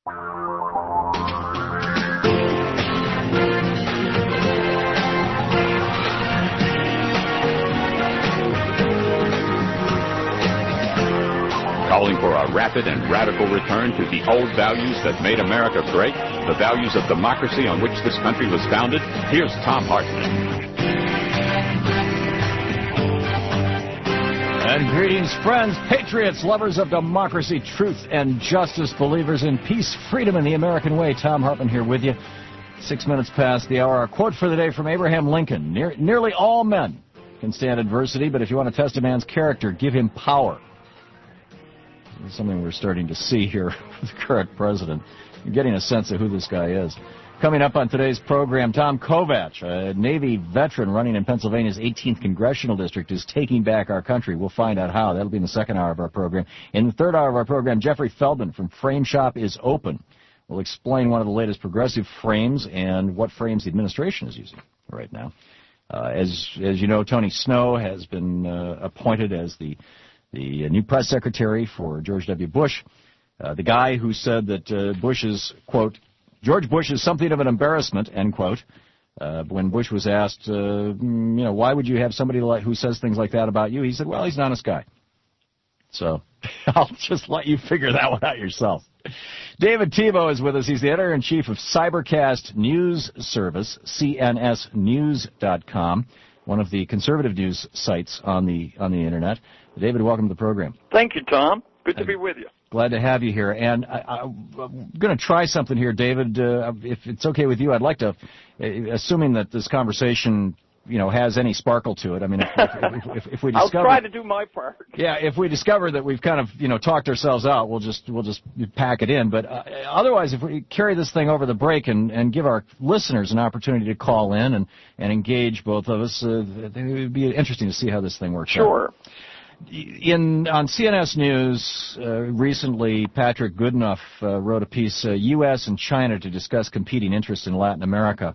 Calling for a rapid and radical return to the old values that made America great, the values of democracy on which this country was founded, here's Thom Hartmann. And greetings, friends, patriots, lovers of democracy, truth, and justice, believers in peace, freedom, and the American way. Thom Hartmann here with you. 6 minutes past the hour. Our quote for the day from Abraham Lincoln. Nearly all men can stand adversity, but if you want to test a man's character, give him power. This is something we're starting to see here with the current president. You're getting a sense of who this guy is. Coming up on today's program, Tom Kovach, a Navy veteran running in Pennsylvania's 18th Congressional District, is taking back our country. We'll find out how. That'll be in the second hour of our program. In the third hour of our program, Jeffrey Feldman from Frame Shop is Open. We'll explain one of the latest progressive frames and what frames the administration is using right now. As you know, Tony Snow has been appointed as the new press secretary for George W. Bush, the guy who said that Bush is, quote, George Bush is something of an embarrassment, end quote. When Bush was asked, why would you have somebody who says things like that about you? He said, well, he's an honest guy. So I'll just let you figure that one out yourself. David Tebow is with us. He's the editor-in-chief of Cybercast News Service, cnsnews.com, one of the conservative news sites on the Internet. David, welcome to the program. Thank you, Tom. Good to be with you. Glad to have you here. And I'm going to try something here, David. If it's okay with you, I'd like to, assuming that this conversation, has any sparkle to it. I mean, if we discover, I'll try to do my part. Yeah, if we discover that we've kind of, talked ourselves out, we'll just pack it in. But otherwise, if we carry this thing over the break and give our listeners an opportunity to call in and engage both of us, it would be interesting to see how this thing works out. Sure. On CNS News recently, Patrick Goodenough wrote a piece, U.S. and China to discuss competing interests in Latin America.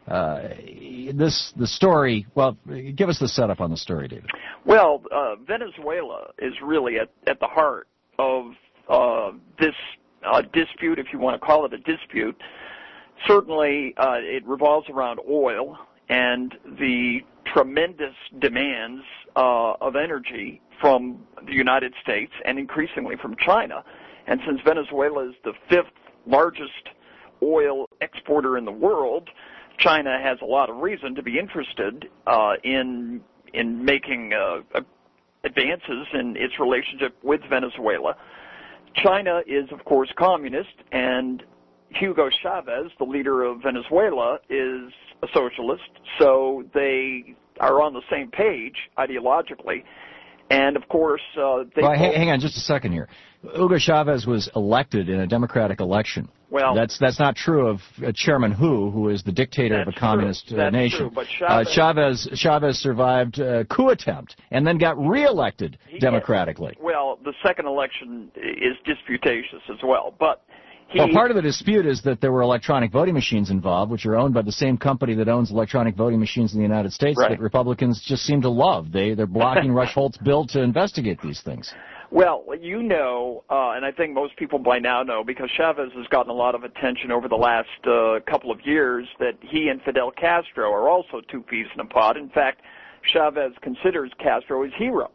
The story, give us the setup on the story, David. Well, Venezuela is really at the heart of this dispute, if you want to call it a dispute. Certainly, it revolves around oil and the tremendous demands of energy from the United States and increasingly from China. And since Venezuela is the fifth largest oil exporter in the world, China has a lot of reason to be interested in making advances in its relationship with Venezuela. China is, of course, communist, and Hugo Chavez, the leader of Venezuela, is a socialist, so they are on the same page ideologically. And, of course, hang on just a second here. Hugo Chavez was elected in a democratic election. Well, that's not true of Chairman Hu is the dictator of a communist nation. True, but Chavez survived a coup attempt and then got reelected democratically. Well, the second election is disputatious as well, but part of the dispute is that there were electronic voting machines involved, which are owned by the same company that owns electronic voting machines in the United States that Republicans just seem to love. They're blocking Rush Holt's bill to investigate these things. Well, and I think most people by now know, because Chavez has gotten a lot of attention over the last couple of years, that he and Fidel Castro are also two peas in a pod. In fact, Chavez considers Castro his hero.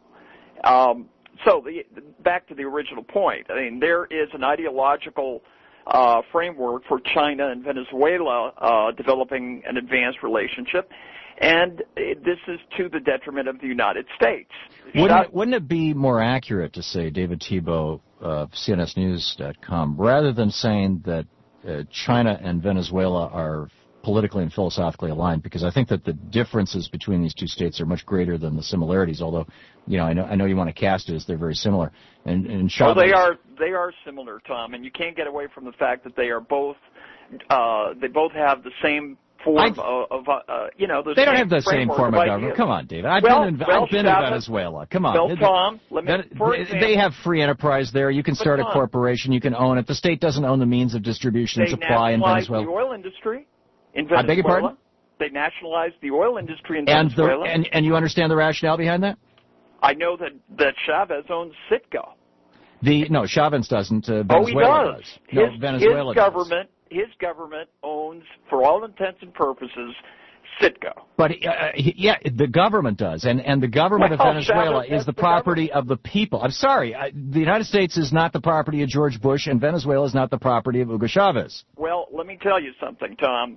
Back to the original point. I mean, there is an ideological framework for China and Venezuela developing an advanced relationship, and this is to the detriment of the United States. Wouldn't it be more accurate to say, David Tebow of CNSNews.com, rather than saying that China and Venezuela are politically and philosophically aligned? Because I think that the differences between these two states are much greater than the similarities, although I know you want to cast it as they're very similar. And Chavez, they are similar, Tom, and you can't get away from the fact that they are both they both have the same form they don't have the same form of government. Come on, David. I've been in Venezuela. Come on. Well, Tom, they have free enterprise there. You can start a corporation. You can own it. The state doesn't own the means of distribution and supply in Venezuela. The oil industry in Venezuela. I beg your pardon? They nationalized the oil industry in Venezuela. And you understand the rationale behind that? I know that Chavez owns Citgo. No, Chavez doesn't. Venezuela does. No, Venezuela does. His government owns, for all intents and purposes, Citgo. But the government does, and the government of Venezuela is the property of the people. I'm sorry, the United States is not the property of George Bush, and Venezuela is not the property of Hugo Chavez. Well, let me tell you something, Tom.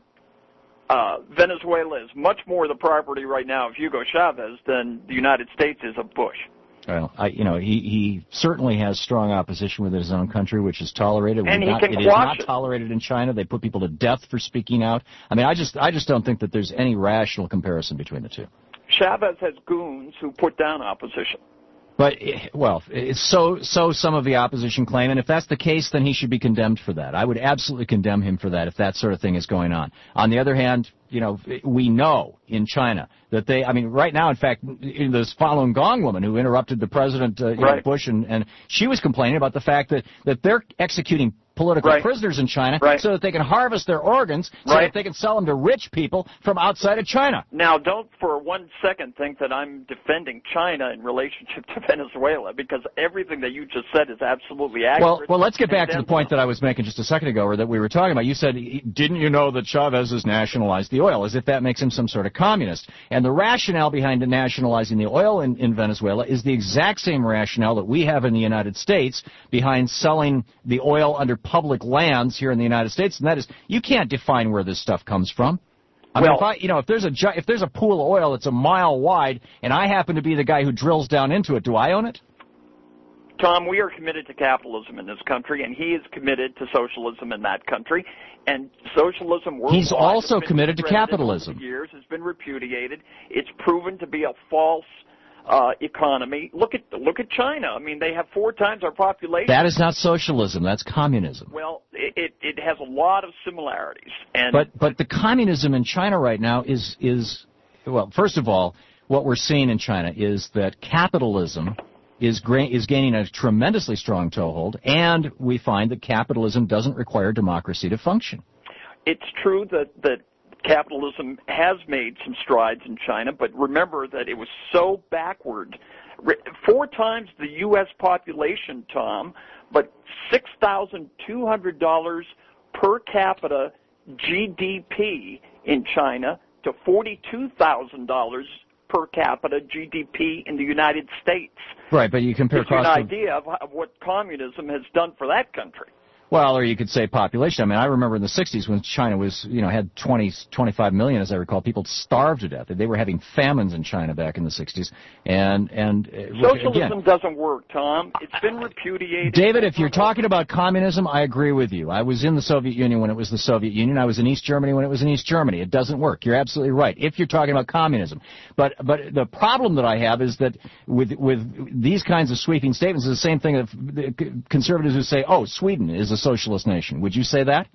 Venezuela is much more the property right now of Hugo Chavez than the United States is of Bush. Well, he certainly has strong opposition within his own country, which is tolerated. And it is not tolerated in China. They put people to death for speaking out. I mean, I just don't think that there's any rational comparison between the two. Chavez has goons who put down opposition. But, well, so some of the opposition claim, and if that's the case, then he should be condemned for that. I would absolutely condemn him for that if that sort of thing is going on. On the other hand, we know in China that right now, in fact, this Falun Gong woman who interrupted the president, right. Bush, and she was complaining about the fact that they're executing political right. prisoners in China right. so that they can harvest their organs so right. that they can sell them to rich people from outside of China. Now, don't for 1 second think that I'm defending China in relationship to Venezuela, because everything that you just said is absolutely accurate. Well, let's get back to the point that I was making just a second ago, or that we were talking about. You said, didn't you know that Chavez has nationalized the oil, as if that makes him some sort of communist. And the rationale behind nationalizing the oil in Venezuela is the exact same rationale that we have in the United States behind selling the oil under public lands here in the United States, and that is, you can't define where this stuff comes from. I mean, if there's a pool of oil that's a mile wide, and I happen to be the guy who drills down into it, do I own it? Tom, we are committed to capitalism in this country, and he is committed to socialism in that country. And socialism worldwide, he's also committed to capitalism. Years has been repudiated. It's proven to be a false economy. Look at China. I mean, they have 4 times our population. That is not socialism. That's communism. Well, it has a lot of similarities. And but the communism in China right now is well, first of all, what we're seeing in China is that capitalism is gaining a tremendously strong toehold, and we find that capitalism doesn't require democracy to function. It's true that capitalism has made some strides in China, but remember that it was so backward. 4 times the U.S. population, Tom, but $6,200 per capita GDP in China to $42,000 per capita GDP in the United States. Right, but you compare cost. An idea of what communism has done for that country. Well, or you could say population. I mean, I remember in the 60s when China was, had 25 million, as I recall, people starved to death. They were having famines in China back in the 60s. And socialism doesn't work, Tom. It's been repudiated. David, if you're talking about communism, I agree with you. I was in the Soviet Union when it was the Soviet Union. I was in East Germany when it was in East Germany. It doesn't work. You're absolutely right. If you're talking about communism. But the problem that I have is that with these kinds of sweeping statements, is the same thing of the conservatives who say, oh, Sweden is a socialist nation. Would you say that?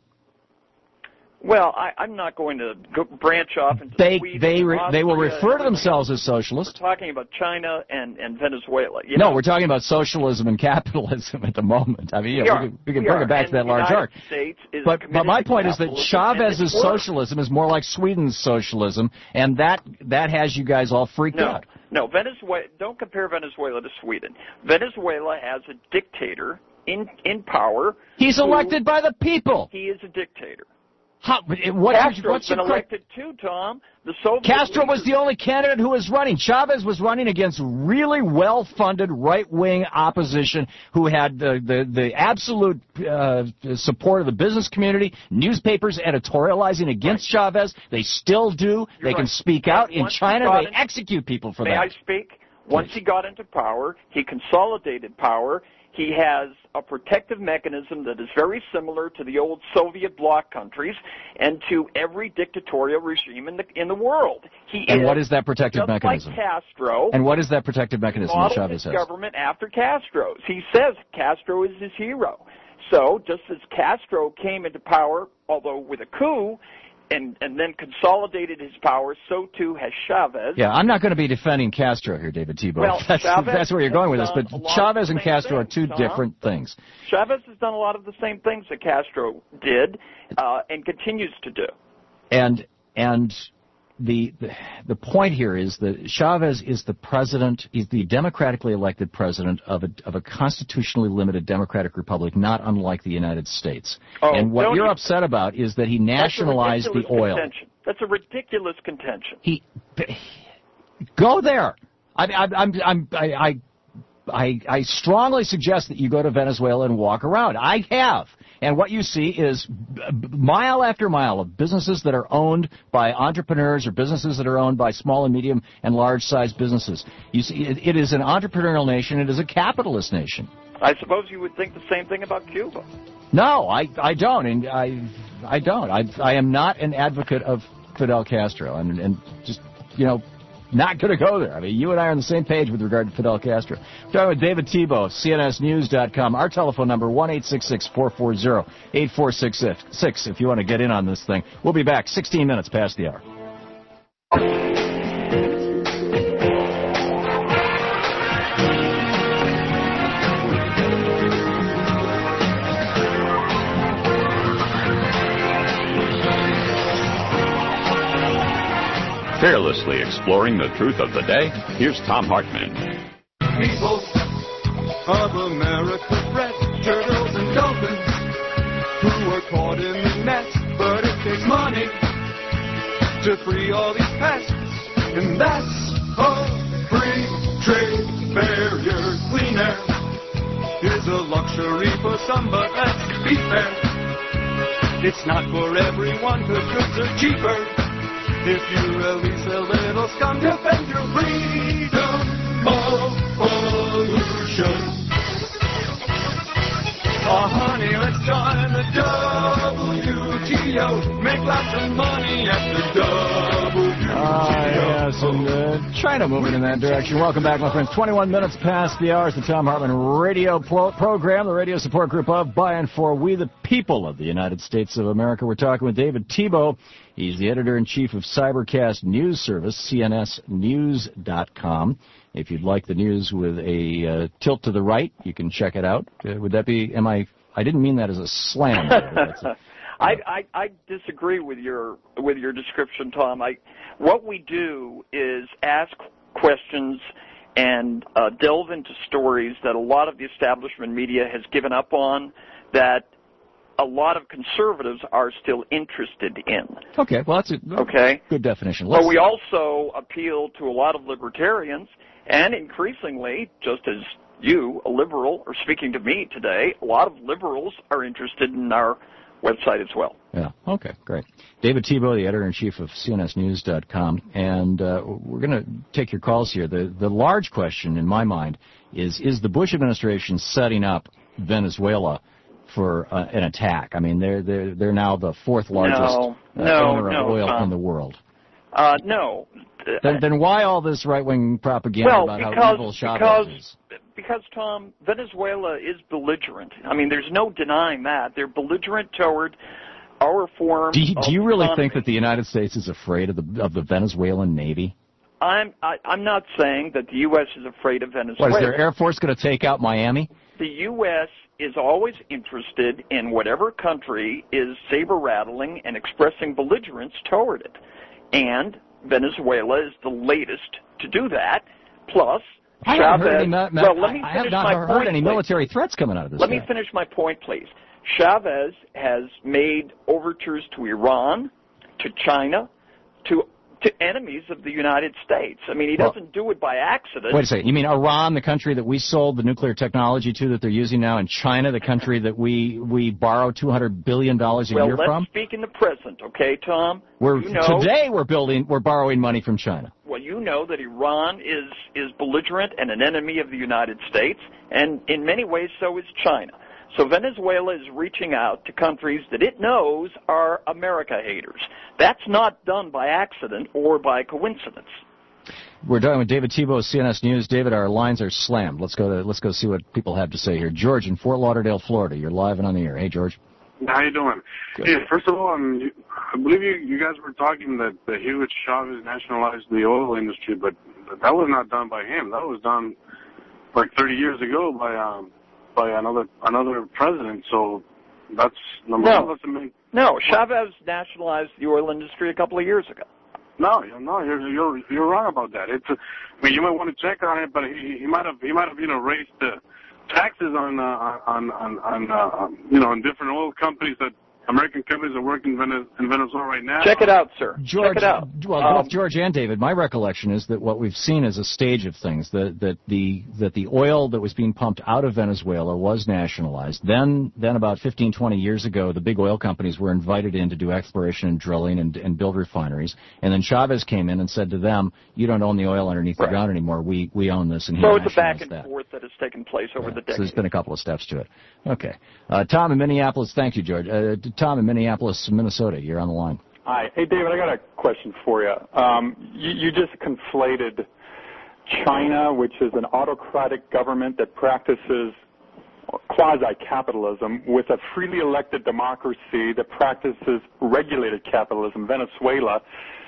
Well, I'm not going to branch off into Sweden. They will refer to themselves as socialists. We're talking about China and Venezuela. No, we're talking about socialism and capitalism at the moment. I mean, we can bring it back to that large arc. But my point is that Chavez's socialism is more like Sweden's socialism, and that has you guys all freaked out. No, Venezuela. Don't compare Venezuela to Sweden. Venezuela has a dictator in power. He's elected by the people. He is a dictator. Castro's been elected too, Tom. Castro was the only candidate who was running. Chavez was running against really well-funded right-wing opposition who had the absolute support of the business community, newspapers editorializing against Chavez. They still do. They can speak out. In China, they execute people for that. May I speak? Once he got into power, he consolidated power. He has a protective mechanism that is very similar to the old Soviet bloc countries and to every dictatorial regime in the world. What is that protective mechanism? Like Castro. And what is that protective mechanism that Chavez has? Government after Castro's. He says Castro is his hero. So just as Castro came into power, although with a coup, and then consolidated his power, so too has Chavez. Yeah, I'm not going to be defending Castro here, David Tebow. Well, that's where you're going with this, but Chavez and Castro are two different things. Chavez has done a lot of the same things that Castro did and continues to do. And the point here is that Chavez is the president, he's the democratically elected president of a constitutionally limited democratic republic, not unlike the United States. And what you're upset about is that he nationalized the oil. That's a ridiculous contention. Go there. I strongly suggest that you go to Venezuela and walk around. I have. And what you see is mile after mile of businesses that are owned by entrepreneurs or businesses that are owned by small and medium and large-sized businesses. You see, it is an entrepreneurial nation. It is a capitalist nation. I suppose you would think the same thing about Cuba. No, I don't. And I don't. I am not an advocate of Fidel Castro. And just, not going to go there. I mean, you and I are on the same page with regard to Fidel Castro. We're talking with David Tebow, CNSNews.com. Our telephone number, 1-866-440-8466, if you want to get in on this thing. We'll be back 16 minutes past the hour. Fearlessly exploring the truth of the day, here's Thom Hartmann. People of America, red turtles and dolphins, who are caught in the nets, but it takes money to free all these pests, and that's a free trade barrier. Clean air is a luxury for some, but let's be fair, it's not for everyone, 'cause goods are cheaper if you release a little scum. Defend your freedom of pollution. Oh, honey, let's join the WTO. Make lots of money at the WTO. Yes, and China moving in that direction. Welcome back, my friends. 21 minutes past the hour. It's the Thom Hartmann radio program, the radio support group of, by, and for we the people of the United States of America. We're talking with David Tebow. He's the editor-in-chief of Cybercast News Service, CNSNews.com. If you'd like the news with a tilt to the right, you can check it out. Would that be, I didn't mean that as a slam. I disagree with your description, Tom. What we do is ask questions and delve into stories that a lot of the establishment media has given up on, that a lot of conservatives are still interested in. Okay, well, that's a good definition. But we also appeal to a lot of libertarians, and increasingly, just as you, a liberal, are speaking to me today, a lot of liberals are interested in our website as well. Yeah, okay, great. David Tebow, the editor-in-chief of CNSNews.com, and we're going to take your calls here. The large question in my mind is the Bush administration setting up Venezuela for an attack? I mean, they're now the fourth largest owner of oil in the world. No. Then why all this right-wing propaganda about how evil Chavez is? Because, Tom, Venezuela is belligerent. I mean, there's no denying that. They're belligerent toward our form. Do you really think that the United States is afraid of the Venezuelan Navy? I'm not saying that the U.S. is afraid of Venezuela. What, is their Air Force going to take out Miami? The U.S. is always interested in whatever country is saber-rattling and expressing belligerence toward it. And Venezuela is the latest to do that. Plus, I Chavez... I have not heard any military threats coming out of this. Let me finish my point, please. Chavez has made overtures to Iran, to China, to enemies of the United States. I mean, he doesn't do it by accident. Wait a second. You mean Iran, the country that we sold the nuclear technology to that they're using now, and China, the country that we borrow $200 billion a year from? Well, let's speak in the present, okay, Tom? Today we're borrowing money from China. Well, you know that Iran is belligerent and an enemy of the United States, and in many ways so is China. So Venezuela is reaching out to countries that it knows are America haters. That's not done by accident or by coincidence. We're talking with David Tebow of CNS News. David, our lines are slammed. Let's go see what people have to say here. George in Fort Lauderdale, Florida. You're live and on the air. Hey, George. How you doing? Good. Hey, first of all, I believe you guys were talking that Hugo Chavez nationalized the oil industry, but that was not done by him. That was done like 30 years ago by another president. So that's number one. No, Chavez nationalized the oil industry a couple of years ago. No, you're wrong about that. I mean, you might want to check on it, but he might have raised the taxes on on different oil companies that American companies are working in Venezuela right now. Check it out, sir. George, Check it out. Well, both George and David, my recollection is that what we've seen is a stage of things. That the oil that was being pumped out of Venezuela was nationalized. Then about 15, 20 years ago, the big oil companies were invited in to do exploration and drilling and build refineries. And then Chavez came in and said to them, "You don't own the oil underneath the ground anymore. We own this." And he so it's a back nationalized and that. forth that has taken place over the decades. So there's been a couple of steps to it. Okay. Tom in Minneapolis. Thank you, George. Tom in Minneapolis, Minnesota. You're on the line. Hi. Hey, David, I got a question for you. You just conflated China, which is an autocratic government that practices quasi-capitalism, with a freely elected democracy that practices regulated capitalism, Venezuela.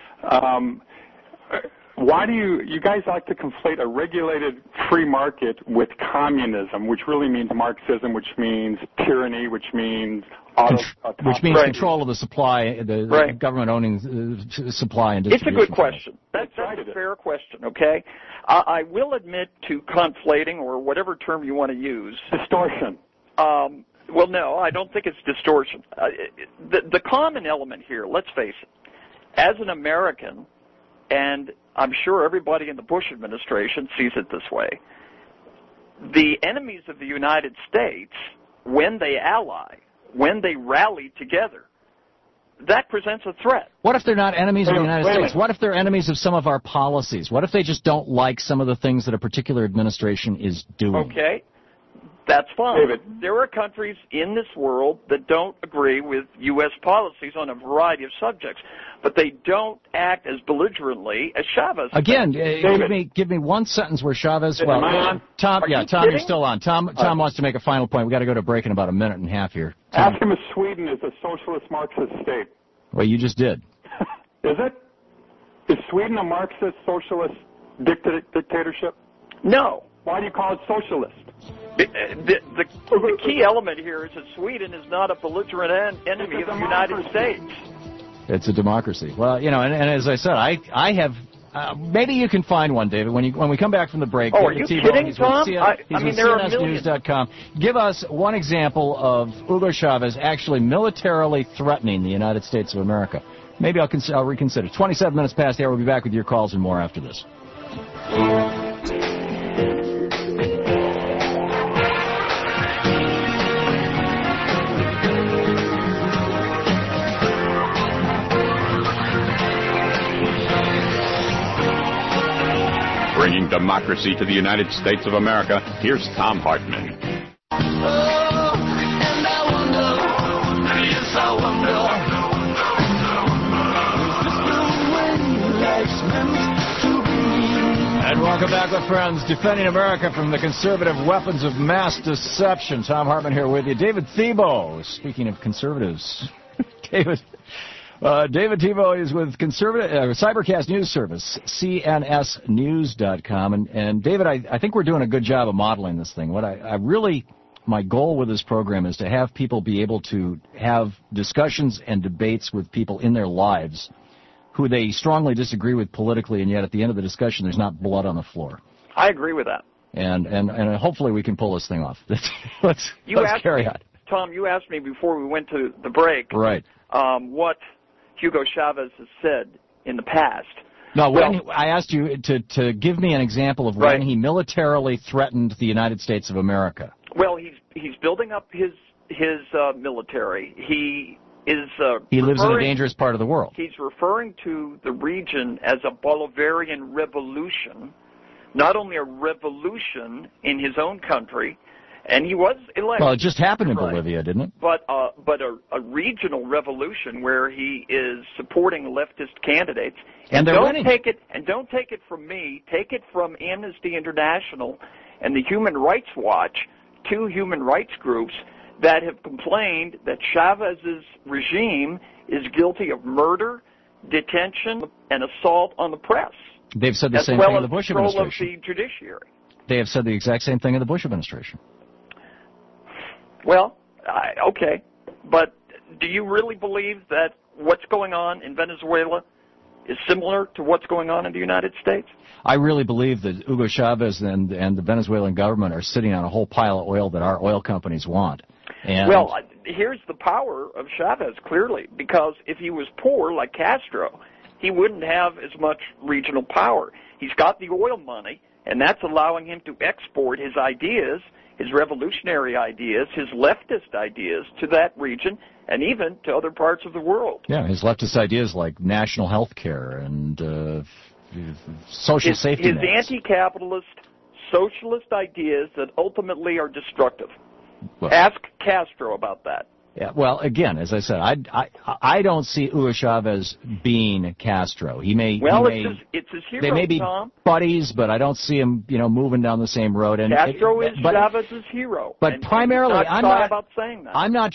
Why do you guys like to conflate a regulated free market with communism, which really means Marxism, which means tyranny, which means which means control of the supply, the government owning supply and distribution. It's a good question. That's a fair question, okay? I will admit to conflating, or whatever term you want to use. Distortion. Well, no, I don't think it's distortion. The common element here, let's face it, as an American, and I'm sure everybody in the Bush administration sees it this way, the enemies of the United States, when they ally, when they rally together, that presents a threat. What if they're not enemies of the United States? What if they're enemies of some of our policies? What if they just don't like some of the things that a particular administration is doing? Okay, that's fine. David. There are countries in this world that don't agree with U.S. policies on a variety of subjects, but they don't act as belligerently as Chavez. Again, give me one sentence where Chavez. Well, Tom, you're still on. Tom wants to make a final point. We got to go to break in about a minute and a half here. Tom. Ask him if Sweden is a socialist Marxist state. Well, you just did. Is it? Is Sweden a Marxist socialist dictatorship? No. Why do you call it socialist? The key element here is that Sweden is not a belligerent enemy of the United States. It's a democracy. Well, and as I said, I have. Maybe you can find one, David, when we come back from the break. Oh, are you kidding, Tom? He's with CNSNews.com. Give us one example of Hugo Chavez actually militarily threatening the United States of America. Maybe I'll reconsider. 27 minutes past the hour. We'll be back with your calls and more after this. Bringing democracy to the United States of America, here's Tom Hartman. And welcome back, my friends. Defending America from the conservative weapons of mass deception. Tom Hartman here with you. David Thibeault, speaking of conservatives. David Thibeault is with Cybercast News Service, cnsnews.com. And David, I think we're doing a good job of modeling this thing. What my goal with this program is to have people be able to have discussions and debates with people in their lives who they strongly disagree with politically, and yet at the end of the discussion there's not blood on the floor. I agree with that. And hopefully we can pull this thing off. Let's carry on. Tom, you asked me before we went to the break. Right. What Hugo Chavez has said in the past. No, I asked you to give me an example of when he militarily threatened the United States of America. Well, he's building up his military. He lives in a dangerous part of the world. He's referring to the region as a Bolivarian revolution, not only a revolution in his own country, and he was elected. Well, it just happened in Bolivia, didn't it? But a regional revolution where he is supporting leftist candidates. And they're winning. Don't take it from me. Take it from Amnesty International and the Human Rights Watch, two human rights groups that have complained that Chavez's regime is guilty of murder, detention, and assault on the press. They've said the same thing in the Bush administration. As well as the judiciary. They have said the exact same thing in the Bush administration. Well, okay, but do you really believe that what's going on in Venezuela is similar to what's going on in the United States? I really believe that Hugo Chavez and the Venezuelan government are sitting on a whole pile of oil that our oil companies want. And well, here's the power of Chavez, clearly, because if he was poor like Castro, he wouldn't have as much regional power. He's got the oil money, and that's allowing him to export his ideas, his revolutionary ideas, his leftist ideas to that region and even to other parts of the world. Yeah, his leftist ideas like national health care and social safety nets. His anti-capitalist, socialist ideas that ultimately are destructive. Well, ask Castro about that. Yeah, well, again, as I said, I don't see Hugo Chavez being Castro. It's his hero, they may be Tom. buddies, but I don't see him, moving down the same road. And Castro is Chavez's hero. But primarily, I'm not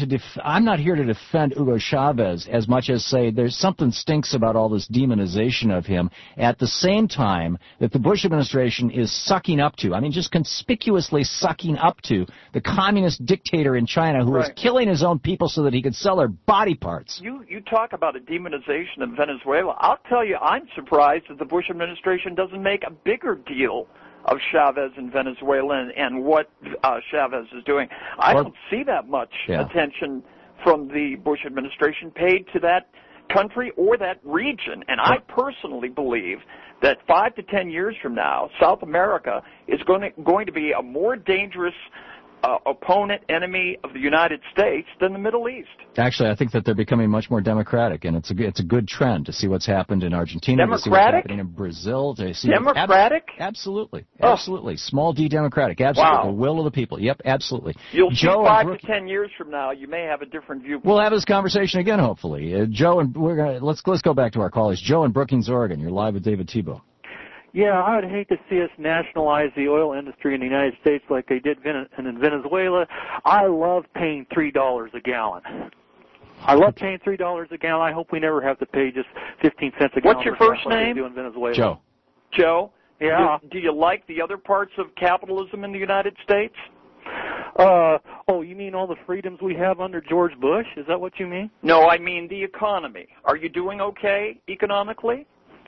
here to defend Hugo Chavez as much as say there's something stinks about all this demonization of him. At the same time that the Bush administration is sucking up to, just conspicuously sucking up to the communist dictator in China who is killing his own people so that he could sell their body parts. You talk about a demonization of Venezuela. I'll tell you, I'm surprised that the Bush administration doesn't make a bigger deal of Chavez in Venezuela and what Chavez is doing. I don't see that much attention from the Bush administration paid to that country or that region. And I personally believe that 5 to 10 years from now, South America is going to be a more dangerous opponent, enemy of the United States than the Middle East. Actually, I think that they're becoming much more democratic, and it's a good trend to see what's happened in Argentina, democratic? To see what's happening in Brazil. To see democratic? Absolutely. Small d democratic. Absolutely. Wow. The will of the people. Yep, absolutely. You'll see 5 to 10 years from now, you may have a different view. We'll have this conversation again, hopefully. Joe, and let's go back to our callers. Joe in Brookings, Oregon. You're live with David Tebow. Yeah, I would hate to see us nationalize the oil industry in the United States like they did in Venezuela. I love paying $3 a gallon. I love paying $3 a gallon. I hope we never have to pay just 15 cents a gallon. What's your first name? Like they do in Venezuela. Joe. Joe? Yeah. Do you like the other parts of capitalism in the United States? You mean all the freedoms we have under George Bush? Is that what you mean? No, I mean the economy. Are you doing okay economically?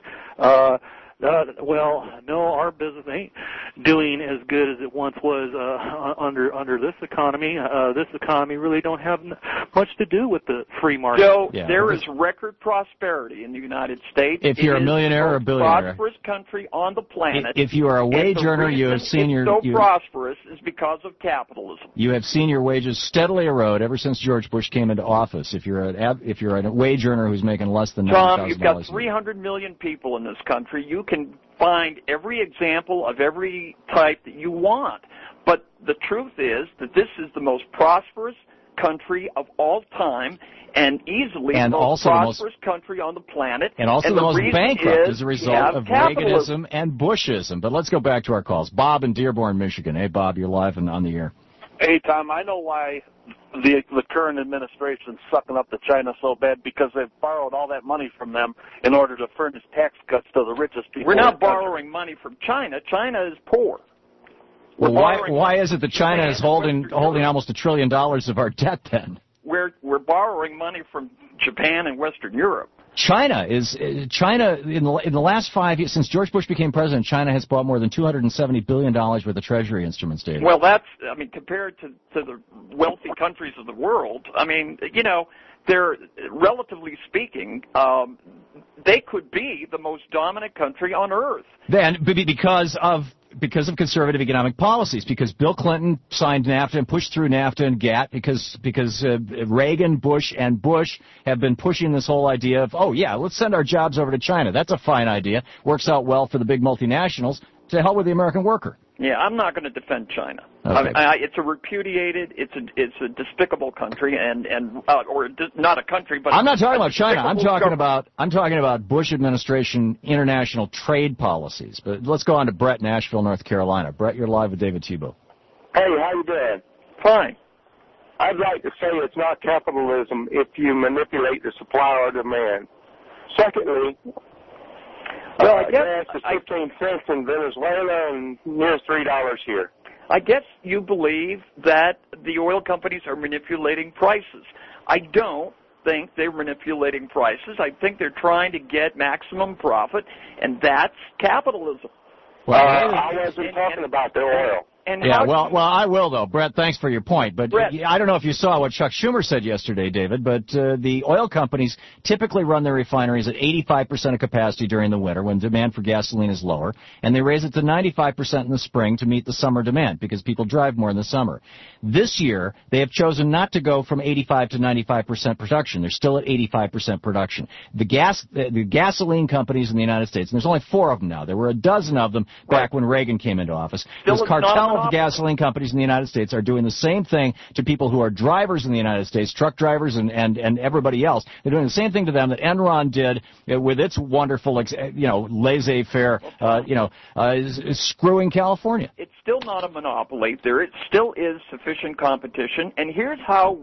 Well, no, our business ain't doing as good as it once was under this economy. This economy really don't have much to do with the free market. Joe, there is record prosperity in the United States. If you're a millionaire or a billionaire, prosperous country on the planet. If you are a wage earner, you have seen prosperous is because of capitalism. You have seen your wages steadily erode ever since George Bush came into office. If you're a wage earner who's making less than $90,000, Tom, you've got 300 million people in this country. You can find every example of every type that you want. But the truth is that this is the most prosperous country of all time and easily the most prosperous country on the planet. And also the most bankrupt as a result of Reaganism and Bushism. But let's go back to our calls. Bob in Dearborn, Michigan. Hey, Bob, you're live and on the air. Hey, Tom, I know why the current administration's sucking up to China so bad, because they've borrowed all that money from them in order to furnish tax cuts to the richest people. We're not borrowing money from China. China is poor. Well, why is it that China is holding almost $1 trillion of our debt then? We're borrowing money from Japan and Western Europe. China in the last 5 years since George Bush became president, China has bought more than $270 billion worth of Treasury instruments, David. Well, compared to the wealthy countries of the world, they're, relatively speaking, they could be the most dominant country on earth. Then, because of conservative economic policies, because Bill Clinton signed NAFTA and pushed through NAFTA and GATT, because Reagan, Bush, and Bush have been pushing this whole idea of, let's send our jobs over to China. That's a fine idea. Works out well for the big multinationals. To hell with the American worker. Yeah, I'm not going to defend China. Okay. It's a repudiated, it's a despicable country, or not a country, but I'm not talking about China. I'm talking about Bush administration international trade policies. But let's go on to Brett, Nashville, North Carolina. Brett, you're live with David Tebow. Hey, how you doing? Fine. I'd like to say it's not capitalism if you manipulate the supply or demand. Secondly, gas is 15 cents in Venezuela and near $3 here. I guess you believe that the oil companies are manipulating prices. I don't, think they're manipulating prices. I think they're trying to get maximum profit, and that's capitalism. Well, I wasn't talking about the oil. Well, I will, though. Brett, thanks for your point. But Brett, I don't know if you saw what Chuck Schumer said yesterday, David, but the oil companies typically run their refineries at 85% of capacity during the winter when demand for gasoline is lower, and they raise it to 95% in the spring to meet the summer demand because people drive more in the summer. This year, they have chosen not to go from 85 to 95% production. They're still at 85% production. The gasoline companies in the United States, and there's only 4 of them now. There were a dozen of them back when Reagan came into office. This cartel of gasoline companies in the United States are doing the same thing to people who are drivers in the United States, truck drivers and everybody else. They're doing the same thing to them that Enron did with its wonderful, laissez-faire, is screwing California. It's still not a monopoly. There still is sufficient competition, and here's how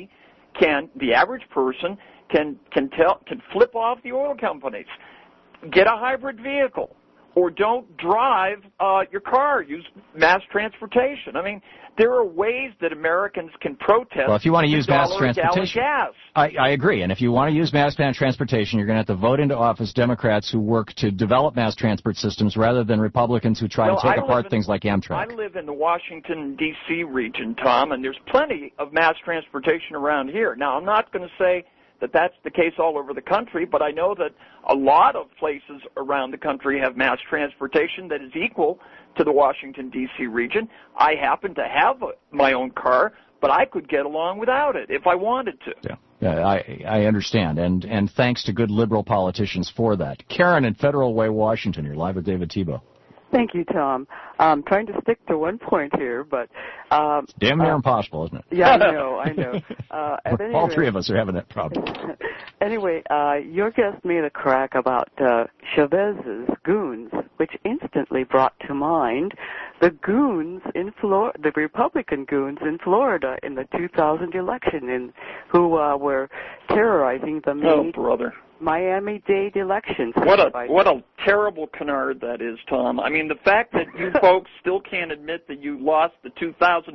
the average person can flip off the oil companies. Get a hybrid vehicle. Or don't drive your car. Use mass transportation. I mean, there are ways that Americans can protest. Well, if you want to use mass transportation, gas. I agree. And if you want to use mass transportation, you're going to have to vote into office Democrats who work to develop mass transport systems rather than Republicans who try to take apart things like Amtrak. I live in the Washington, D.C. region, Tom, and there's plenty of mass transportation around here. Now, I'm not going to say that that's the case all over the country, but I know that a lot of places around the country have mass transportation that is equal to the Washington, D.C. region. I happen to have my own car, but I could get along without it if I wanted to. Yeah, I understand, and thanks to good liberal politicians for that. Karen in Federal Way, Washington, you're live with David Tebow. Thank you, Tom. I'm trying to stick to one point here, but... damn near impossible, isn't it? Yeah, I know. All three of us are having that problem. Anyway, your guest made a crack about Chavez's goons, which instantly brought to mind the goons in Florida, the Republican goons in Florida in the 2000 election, who were terrorizing the Miami-Dade elections. What a terrible canard that is, Tom. I mean, the fact that you folks still can't admit that you lost the 2000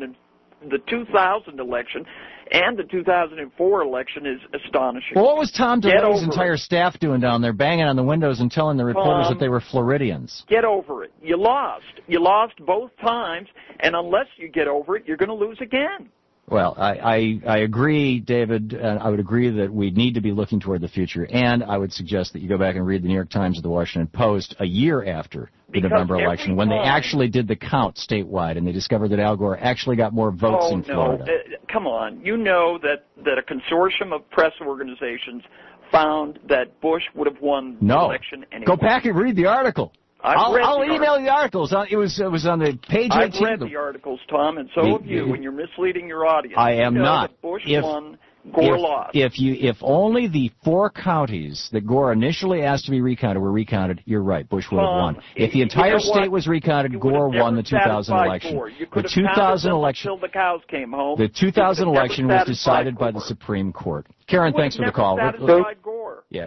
election and the 2004 election is astonishing. Well, what was Tom DeLay's entire staff doing down there, banging on the windows and telling the reporters that they were Floridians? Get over it. You lost. You lost both times, and unless you get over it, you're going to lose again. Well, I agree, David. I would agree that we need to be looking toward the future, and I would suggest that you go back and read the New York Times or the Washington Post a year after the November election when they actually did the count statewide and they discovered that Al Gore actually got more votes in Florida. Come on. You know that a consortium of press organizations found that Bush would have won the election anyway. Go back and read the article. I'll email the articles. It was on the page 18. I've read the articles, Tom, and so have you, and you're misleading your audience. I am not. That Bush won, Gore lost. If only the 4 counties that Gore initially asked to be recounted were recounted, you're right, Bush would have won. If the entire state was recounted, Gore won the 2000 election. The 2000 election until the cows came home. The 2000 election was decided by the Supreme Court. Karen, thanks for the call. Gore. Yeah,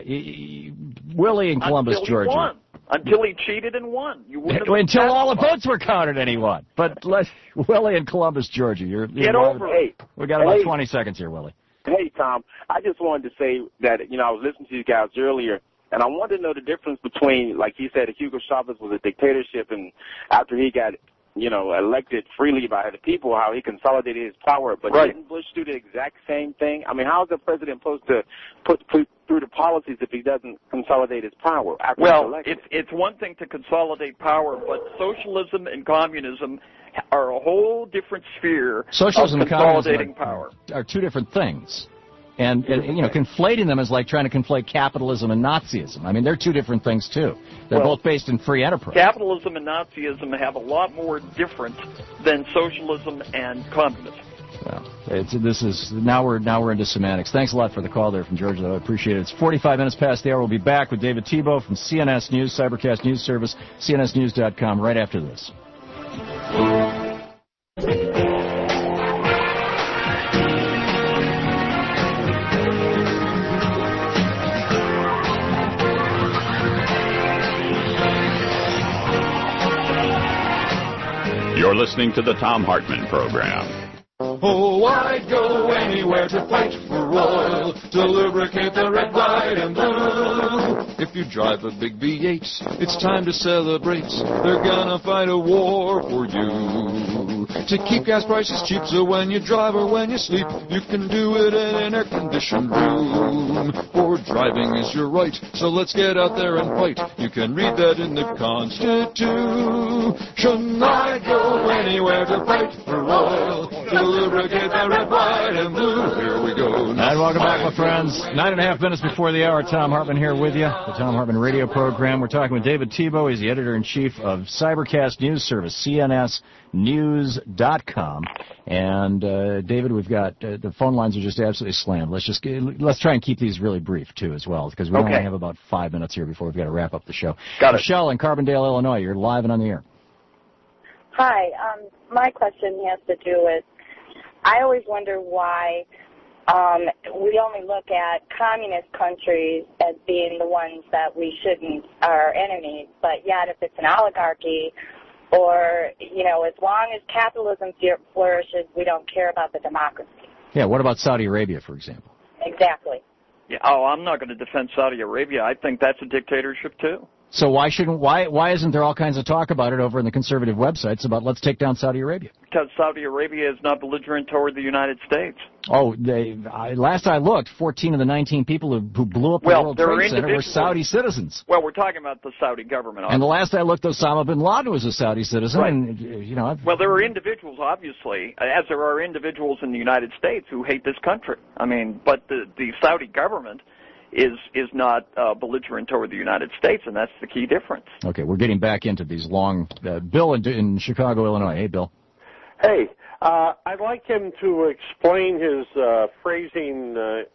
Willie in Columbus, Georgia. Won. Until he cheated and won. Until all the votes were counted and he won. But Willie in Columbus, Georgia. Get over it. We got about 20 seconds here, Willie. Hey, Tom. I just wanted to say that, I was listening to you guys earlier, and I wanted to know the difference between, like he said, Hugo Chavez was a dictatorship, and after he got, elected freely by the people, how he consolidated his power. But didn't Bush do the exact same thing? I mean, how is the president supposed to put through the policies if he doesn't consolidate his power after his election? It's one thing to consolidate power, but socialism and communism are a whole different sphere Socialism of consolidating power. Are two different things. And conflating them is like trying to conflate capitalism and Nazism. I mean, they're two different things, too. They're both based in free enterprise. Capitalism and Nazism have a lot more difference than socialism and communism. Well, now we're into semantics. Thanks a lot for the call there from Georgia, though. I appreciate it. It's 45 minutes past the hour. We'll be back with David Tebow from CNS News, Cybercast News Service, cnsnews.com, right after this. You're listening to the Thom Hartmann Program. Oh, I'd go anywhere to fight for oil, to lubricate the red, white, and blue. If you drive a big V8, it's time to celebrate. They're gonna fight a war for you. To keep gas prices cheap, so when you drive or when you sleep, you can do it in an air-conditioned room. For driving is your right, so let's get out there and fight. You can read that in the Constitution. I'd go anywhere to fight for oil, to lubricate the red, white, and blue. Here we go. And welcome back, my friends. 9.5 minutes before the hour, Tom Hartman here with you. The Tom Hartman radio program. We're talking with David Tebow. He's the editor-in-chief of Cybercast News Service, CNSnews.com. And, David, we've got, the phone lines are just absolutely slammed. Let's try and keep these really brief, too, as well, because we only have about 5 minutes here before we've got to wrap up the show. Michelle in Carbondale, Illinois, you're live and on the air. Hi. My question has to do with, I always wonder why we only look at communist countries as being the ones that we shouldn't, are enemies, but yet if it's an oligarchy or, as long as capitalism flourishes, we don't care about the democracy. Yeah, what about Saudi Arabia, for example? Exactly. Yeah, I'm not going to defend Saudi Arabia. I think that's a dictatorship, too. So why isn't there all kinds of talk about it over in the conservative websites about let's take down Saudi Arabia? Because Saudi Arabia is not belligerent toward the United States. Oh, last I looked, 14 of the 19 people who blew up the World Trade Center were Saudi citizens. Well, we're talking about the Saudi government. And the last I looked, Osama bin Laden was a Saudi citizen. Right. And, well, there are individuals, obviously, as there are individuals in the United States who hate this country. I mean, but the Saudi government is not belligerent toward the United States, and that's the key difference. Okay, we're getting back into these long... Bill in Chicago, Illinois. Hey, Bill. Hey, I'd like him to explain his phrasing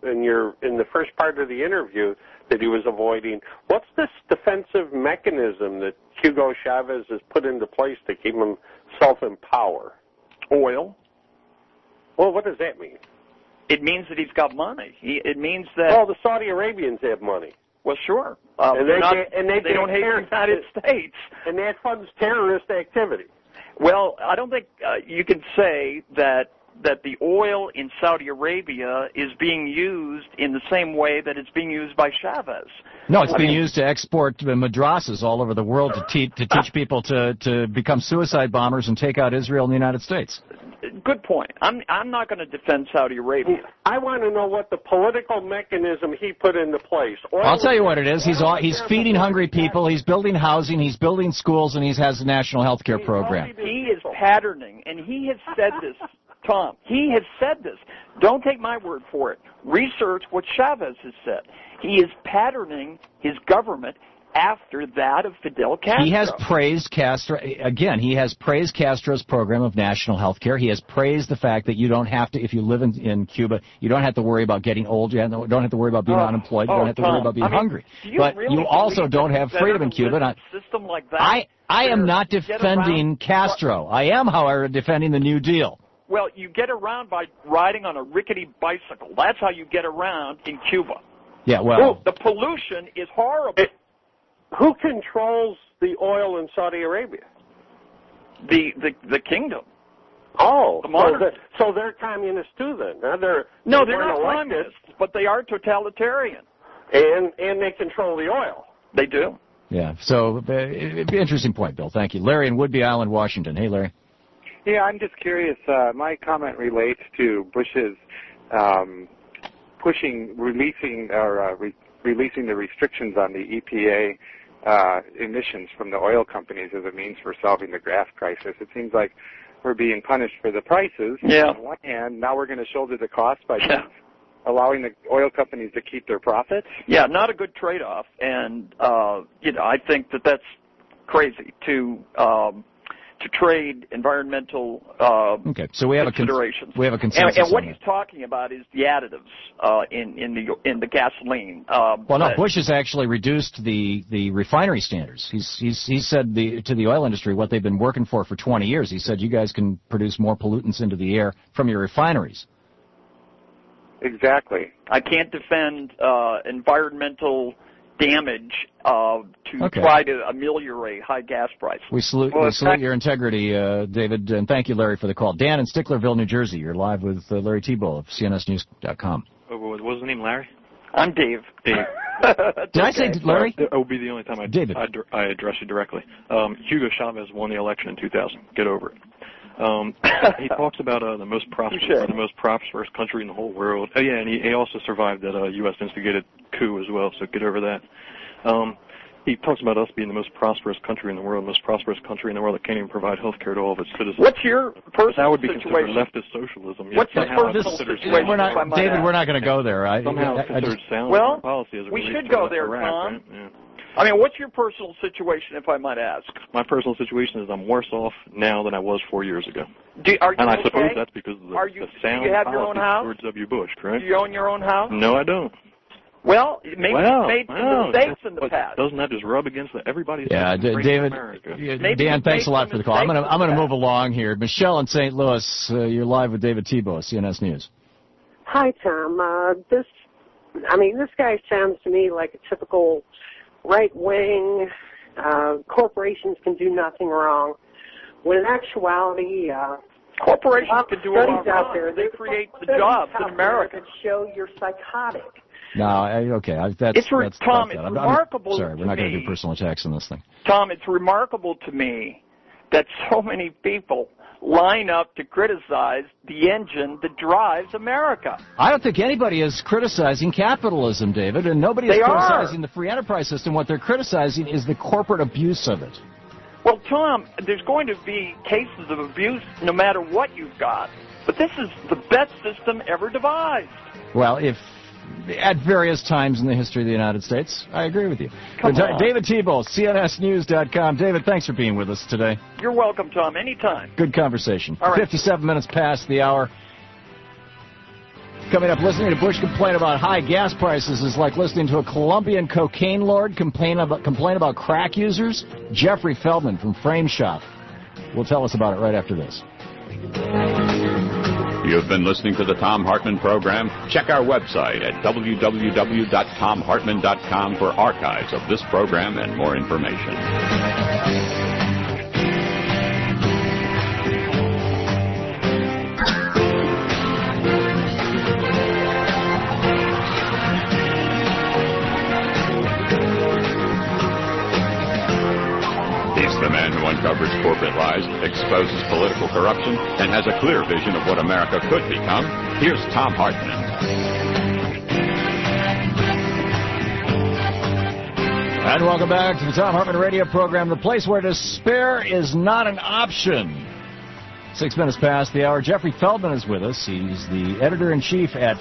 in the first part of the interview that he was avoiding. What's this defensive mechanism that Hugo Chavez has put into place to keep himself in power? Oil. Well, what does that mean? It means that he's got money. It means that... Well, the Saudi Arabians have money. Well, sure. And they don't hate the United States. And that funds terrorist activity. Well, I don't think you can say that the oil in Saudi Arabia is being used in the same way that it's being used by Chavez. No, it's being used to export madrasas all over the world to teach people to become suicide bombers and take out Israel and the United States. Good point. I'm not going to defend Saudi Arabia. I want to know what the political mechanism he put into place. I'll tell you what it is. He's feeding hungry people. He's building housing. He's building schools, and he has a national health care program. He is patterning, and he has said this, Tom. He has said this. Don't take my word for it. Research what Chavez has said. He is patterning his government after that of Fidel Castro. He has praised Castro. Again, he has praised Castro's program of national health care. He has praised the fact that you don't have to, if you live in Cuba, you don't have to worry about getting old. You don't have to worry about being unemployed. You don't have to worry about being hungry. But you also don't have freedom in Cuba. System like that, I am not defending Castro. I am, however, defending the New Deal. Well, you get around by riding on a rickety bicycle. That's how you get around in Cuba. Yeah, well... the pollution is horrible. Who controls the oil in Saudi Arabia? The kingdom. Oh, the so they're communists too then? They're not communists, but they are totalitarian. And they control the oil. They do. Yeah, so interesting point, Bill. Thank you. Larry in Whidbey Island, Washington. Hey, Larry. Yeah, I'm just curious. My comment relates to Bush's releasing the restrictions on the EPA emissions from the oil companies as a means for solving the gas crisis. It seems like we're being punished for the prices. Yeah. On one hand, now we're going to shoulder the cost by allowing the oil companies to keep their profits. Yeah, not a good trade-off, and I think that's crazy to trade environmental so we have considerations. We have a consensus. And what he's talking about is the additives in the gasoline. Bush has actually reduced the refinery standards. He said to the oil industry what they've been working for 20 years. He said you guys can produce more pollutants into the air from your refineries. Exactly. I can't defend environmental damage to try to ameliorate high gas prices. We salute your integrity, David, and thank you, Larry, for the call. Dan in Sticklerville, New Jersey. You're live with Larry Tebow of CNSNews.com. What was the name, Larry? I'm Dave. Dave. Did I say Larry? That would be the only time I address you directly. Hugo Chavez won the election in 2000. Get over it. He talks about the most prosperous country in the whole world. Oh yeah, and he also survived that U.S. instigated coup as well. So get over that. He talks about us being the most prosperous country in the world, that can't even provide health care to all of its citizens. What's your personal That would be situation? considered leftist socialism. What's your personal situation? David, we're not going to go there. Somehow it's considered sound policy as it we relates should to go there, Iraq, Tom. right? Yeah. I mean, what's your personal situation, if I might ask? My personal situation is I'm worse off now than I was 4 years ago. Are you and I okay? suppose that's because of the sound do you have your own policy house? George W. Bush, correct? Do you own your own house? No, I don't. Well, maybe you made some mistakes in the past. Doesn't that just rub against everybody's? Yeah, David. Dan, thanks a lot for the call. I'm gonna move along here. Michelle in St. Louis, you're live with David Tebow, CNS News. Hi, Tom. This guy sounds to me like a typical right-wing. Corporations can do nothing wrong. When in actuality, corporations can do a lot out there. They create the jobs in America that show you're psychotic. No, okay. It's remarkable. Sorry, we're not going to do personal attacks on this thing. Tom, it's remarkable to me that so many people line up to criticize the engine that drives America. I don't think anybody is criticizing capitalism, David, and nobody is criticizing the free enterprise system. What they're criticizing is the corporate abuse of it. Well, Tom, there's going to be cases of abuse no matter what you've got, but this is the best system ever devised. Well, at various times in the history of the United States, I agree with you. David Tebow, CNSNews.com. David, thanks for being with us today. You're welcome, Tom. Anytime. Good conversation. All right. 57 minutes past the hour. Coming up, listening to Bush complain about high gas prices is like listening to a Colombian cocaine lord complain about crack users. Jeffrey Feldman from Frame Shop will tell us about it right after this. You've been listening to the Thom Hartmann Program. Check our website at www.thomhartmann.com for archives of this program and more information. He's the man who uncovers corporate lies, exposes political corruption, and has a clear vision of what America could become. Here's Thom Hartmann. And welcome back to the Thom Hartmann Radio Program, the place where despair is not an option. 6 minutes past the hour. Jeffrey Feldman is with us. He's the editor-in-chief at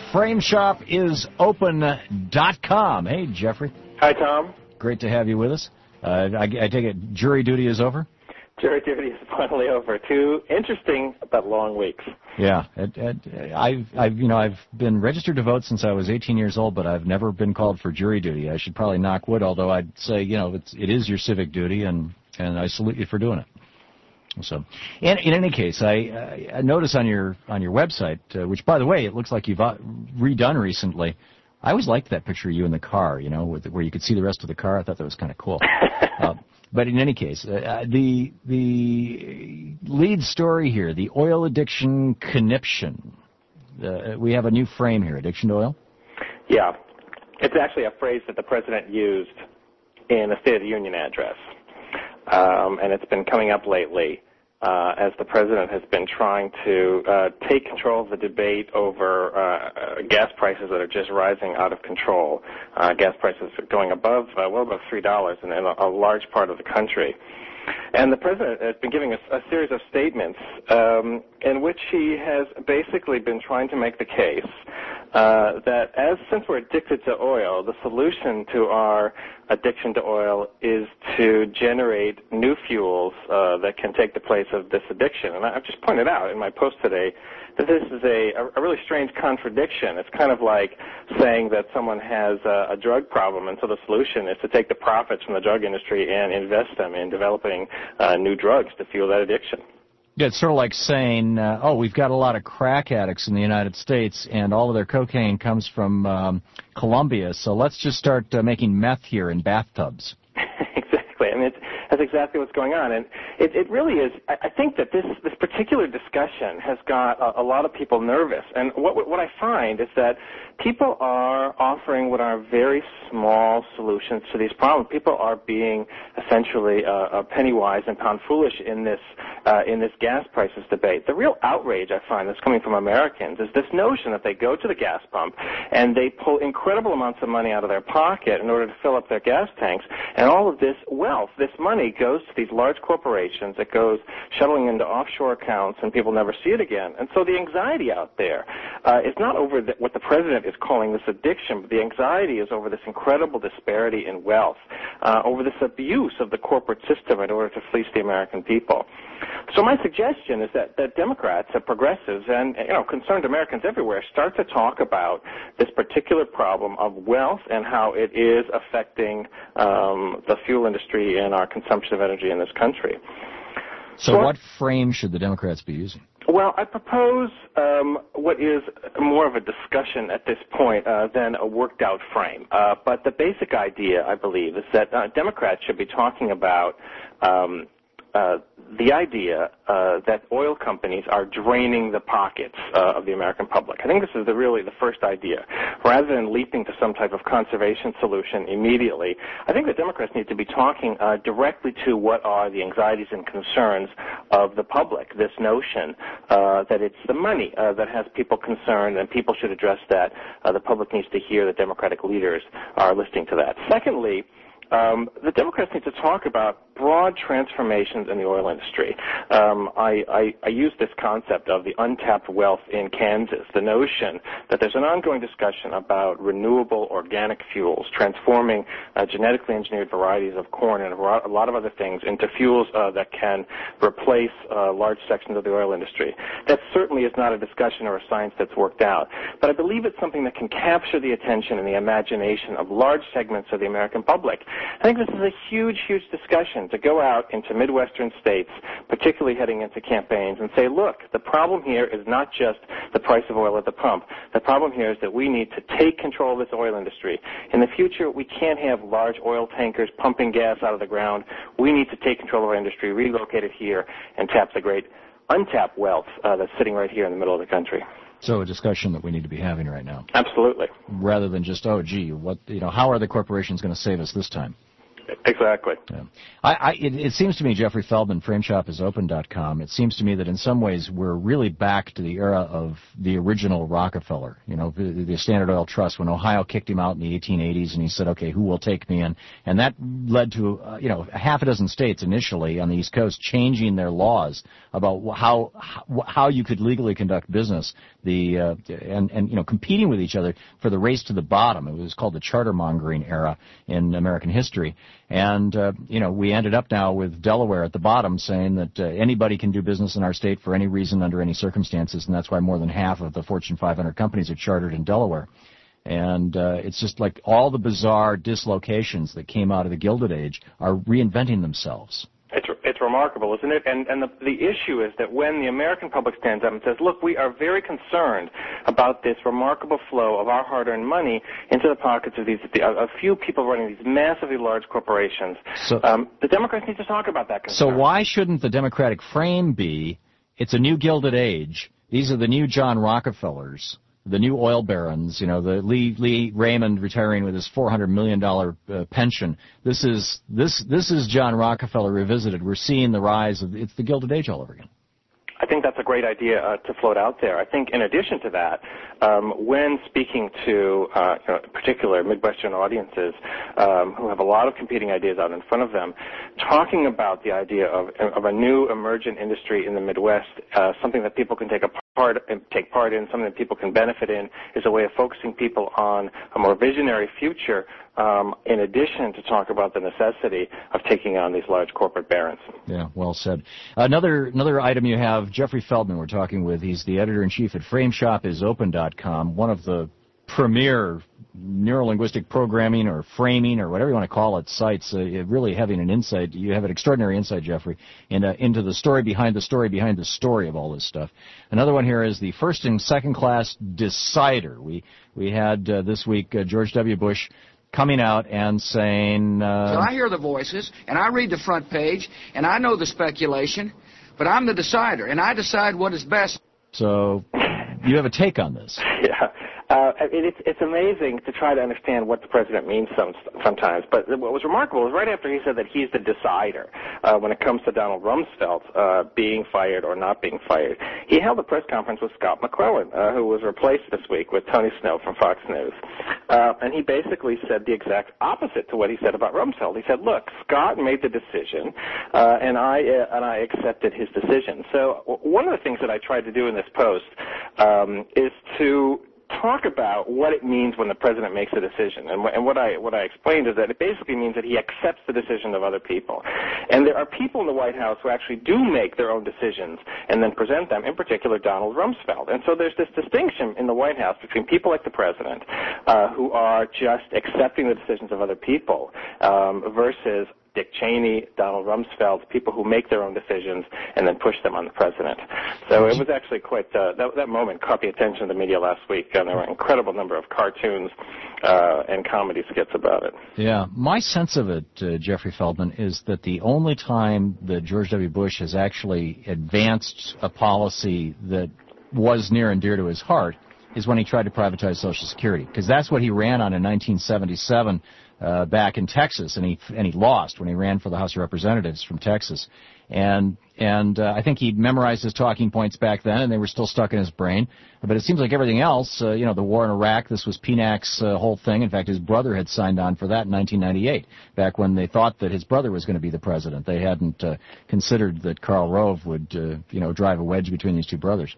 FrameShopIsOpen.com. Hey, Jeffrey. Hi, Tom. Great to have you with us. I take it jury duty is over? Jury duty is finally over. 2 interesting but long weeks. Yeah, I've been registered to vote since I was 18 years old, but I've never been called for jury duty. I should probably knock wood, although I'd say it is your civic duty, and I salute you for doing it. So, in any case, I notice on your website, which by the way, it looks like you've redone recently. I always liked that picture of you in the car, where you could see the rest of the car. I thought that was kind of cool. But in any case, the lead story here, the oil addiction conniption. We have a new frame here, addiction to oil? Yeah. It's actually a phrase that the president used in the State of the Union address. And it's been coming up lately as the president has been trying to take control of the debate over gas prices that are just rising out of control. Gas prices are going above, well above $3 in a large part of the country. And the president has been giving a series of statements in which he has basically been trying to make the case that since we're addicted to oil, the solution to our addiction to oil is to generate new fuels that can take the place of this addiction. And I've just pointed out in my post today that this is a really strange contradiction. It's kind of like saying that someone has a drug problem, and so the solution is to take the profits from the drug industry and invest them in developing new drugs to fuel that addiction. Yeah, it's sort of like saying, we've got a lot of crack addicts in the United States, and all of their cocaine comes from Colombia, so let's just start making meth here in bathtubs. Exactly. I mean, that's exactly what's going on. And it really is. I think that this particular discussion has got a lot of people nervous. And what I find is that people are offering what are very small solutions to these problems. People are being essentially penny wise and pound foolish in this gas prices debate. The real outrage I find that's coming from Americans is this notion that they go to the gas pump and they pull incredible amounts of money out of their pocket in order to fill up their gas tanks, and all of this wealth, this money goes to these large corporations. It goes shuttling into offshore accounts, and people never see it again. And so the anxiety out there is not over what the president is calling this addiction, but the anxiety is over this incredible disparity in wealth, over this abuse of the corporate system in order to fleece the American people. So my suggestion is that Democrats, progressives, and concerned Americans everywhere start to talk about this particular problem of wealth and how it is affecting the fuel industry and our consumption of energy in this country. So what frame should the Democrats be using? Well, I propose what is more of a discussion at this point than a worked-out frame. But the basic idea, I believe, is that Democrats should be talking about the idea that oil companies are draining the pockets of the American public. I think this is really the first idea. Rather than leaping to some type of conservation solution immediately, I think the Democrats need to be talking directly to what are the anxieties and concerns of the public, this notion that it's the money that has people concerned, and people should address that. The public needs to hear that Democratic leaders are listening to that. Secondly, the Democrats need to talk about broad transformations in the oil industry. I use this concept of the untapped wealth in Kansas, the notion that there's an ongoing discussion about renewable organic fuels, transforming genetically engineered varieties of corn and a lot of other things into fuels that can replace large sections of the oil industry. That certainly is not a discussion or a science that's worked out, but I believe it's something that can capture the attention and the imagination of large segments of the American public. I think this is a huge, huge discussion to go out into Midwestern states, particularly heading into campaigns, and say, look, the problem here is not just the price of oil at the pump. The problem here is that we need to take control of this oil industry. In the future, we can't have large oil tankers pumping gas out of the ground. We need to take control of our industry, relocate it here, and tap the great untapped wealth that's sitting right here in the middle of the country. So a discussion that we need to be having right now. Absolutely. Rather than just, how are the corporations going to save us this time? Exactly. Yeah. It seems to me, Jeffrey Feldman, FrameShopIsOpen.com, it seems to me that in some ways we're really back to the era of the original Rockefeller, the Standard Oil Trust, when Ohio kicked him out in the 1880s and he said, okay, who will take me in? And that led to, half a dozen states initially on the East Coast changing their laws about how you could legally conduct business, and competing with each other for the race to the bottom. It was called the chartermongering era in American history. And, we ended up now with Delaware at the bottom saying that anybody can do business in our state for any reason under any circumstances, and that's why more than half of the Fortune 500 companies are chartered in Delaware. And it's just like all the bizarre dislocations that came out of the Gilded Age are reinventing themselves. It's remarkable, isn't it? And the issue is that when the American public stands up and says, look, we are very concerned about this remarkable flow of our hard-earned money into the pockets of a few people running these massively large corporations, the Democrats need to talk about that concern. So why shouldn't the Democratic frame be, it's a new Gilded Age, these are the new John Rockefellers, the new oil barons, the Lee Raymond retiring with his $400 million pension. This is John Rockefeller revisited. We're seeing the rise of, it's the Gilded Age all over again. I think that's a great idea to float out there. I think in addition to that, when speaking to particular Midwestern audiences who have a lot of competing ideas out in front of them, talking about the idea of a new emergent industry in the Midwest, something that people can take part in, something that people can benefit in, is a way of focusing people on a more visionary future, in addition to talk about the necessity of taking on these large corporate barons. Yeah, well said. Another item you have, Jeffrey Feldman we're talking with. He's the editor-in-chief at FrameShopIsOpen.com, one of the premier neurolinguistic programming or framing or whatever you want to call it sites, really having an insight. You have an extraordinary insight, Jeffrey, into the story behind the story behind the story of all this stuff. Another one here is the first and second class decider. We had this week George W. Bush coming out and saying... So I hear the voices, and I read the front page, and I know the speculation, but I'm the decider, and I decide what is best. So you have a take on this. Yeah. It's amazing to try to understand what the president means sometimes. But what was remarkable was right after he said that he's the decider when it comes to Donald Rumsfeld being fired or not being fired, he held a press conference with Scott McClellan, who was replaced this week with Tony Snow from Fox News. And he basically said the exact opposite to what he said about Rumsfeld. He said, look, Scott made the decision, and I accepted his decision. So one of the things that I tried to do in this post is to talk about what it means when the president makes a decision. And what I explained is that it basically means that he accepts the decision of other people. And there are people in the White House who actually do make their own decisions and then present them, in particular Donald Rumsfeld. And so there's this distinction in the White House between people like the president who are just accepting the decisions of other people versus Dick Cheney, Donald Rumsfeld, people who make their own decisions and then push them on the president. So it was actually quite, that moment caught the attention of the media last week, and there were an incredible number of cartoons and comedy skits about it. Yeah. My sense of it, Jeffrey Feldman, is that the only time that George W. Bush has actually advanced a policy that was near and dear to his heart is when he tried to privatize Social Security, because that's what he ran on in 1977 back in Texas, and he lost when he ran for the House of Representatives from Texas. And I think he memorized his talking points back then, and they were still stuck in his brain. But it seems like everything else, the war in Iraq, this was PNAC's whole thing. In fact, his brother had signed on for that in 1998, back when they thought that his brother was going to be the president. They hadn't considered that Karl Rove would, drive a wedge between these two brothers.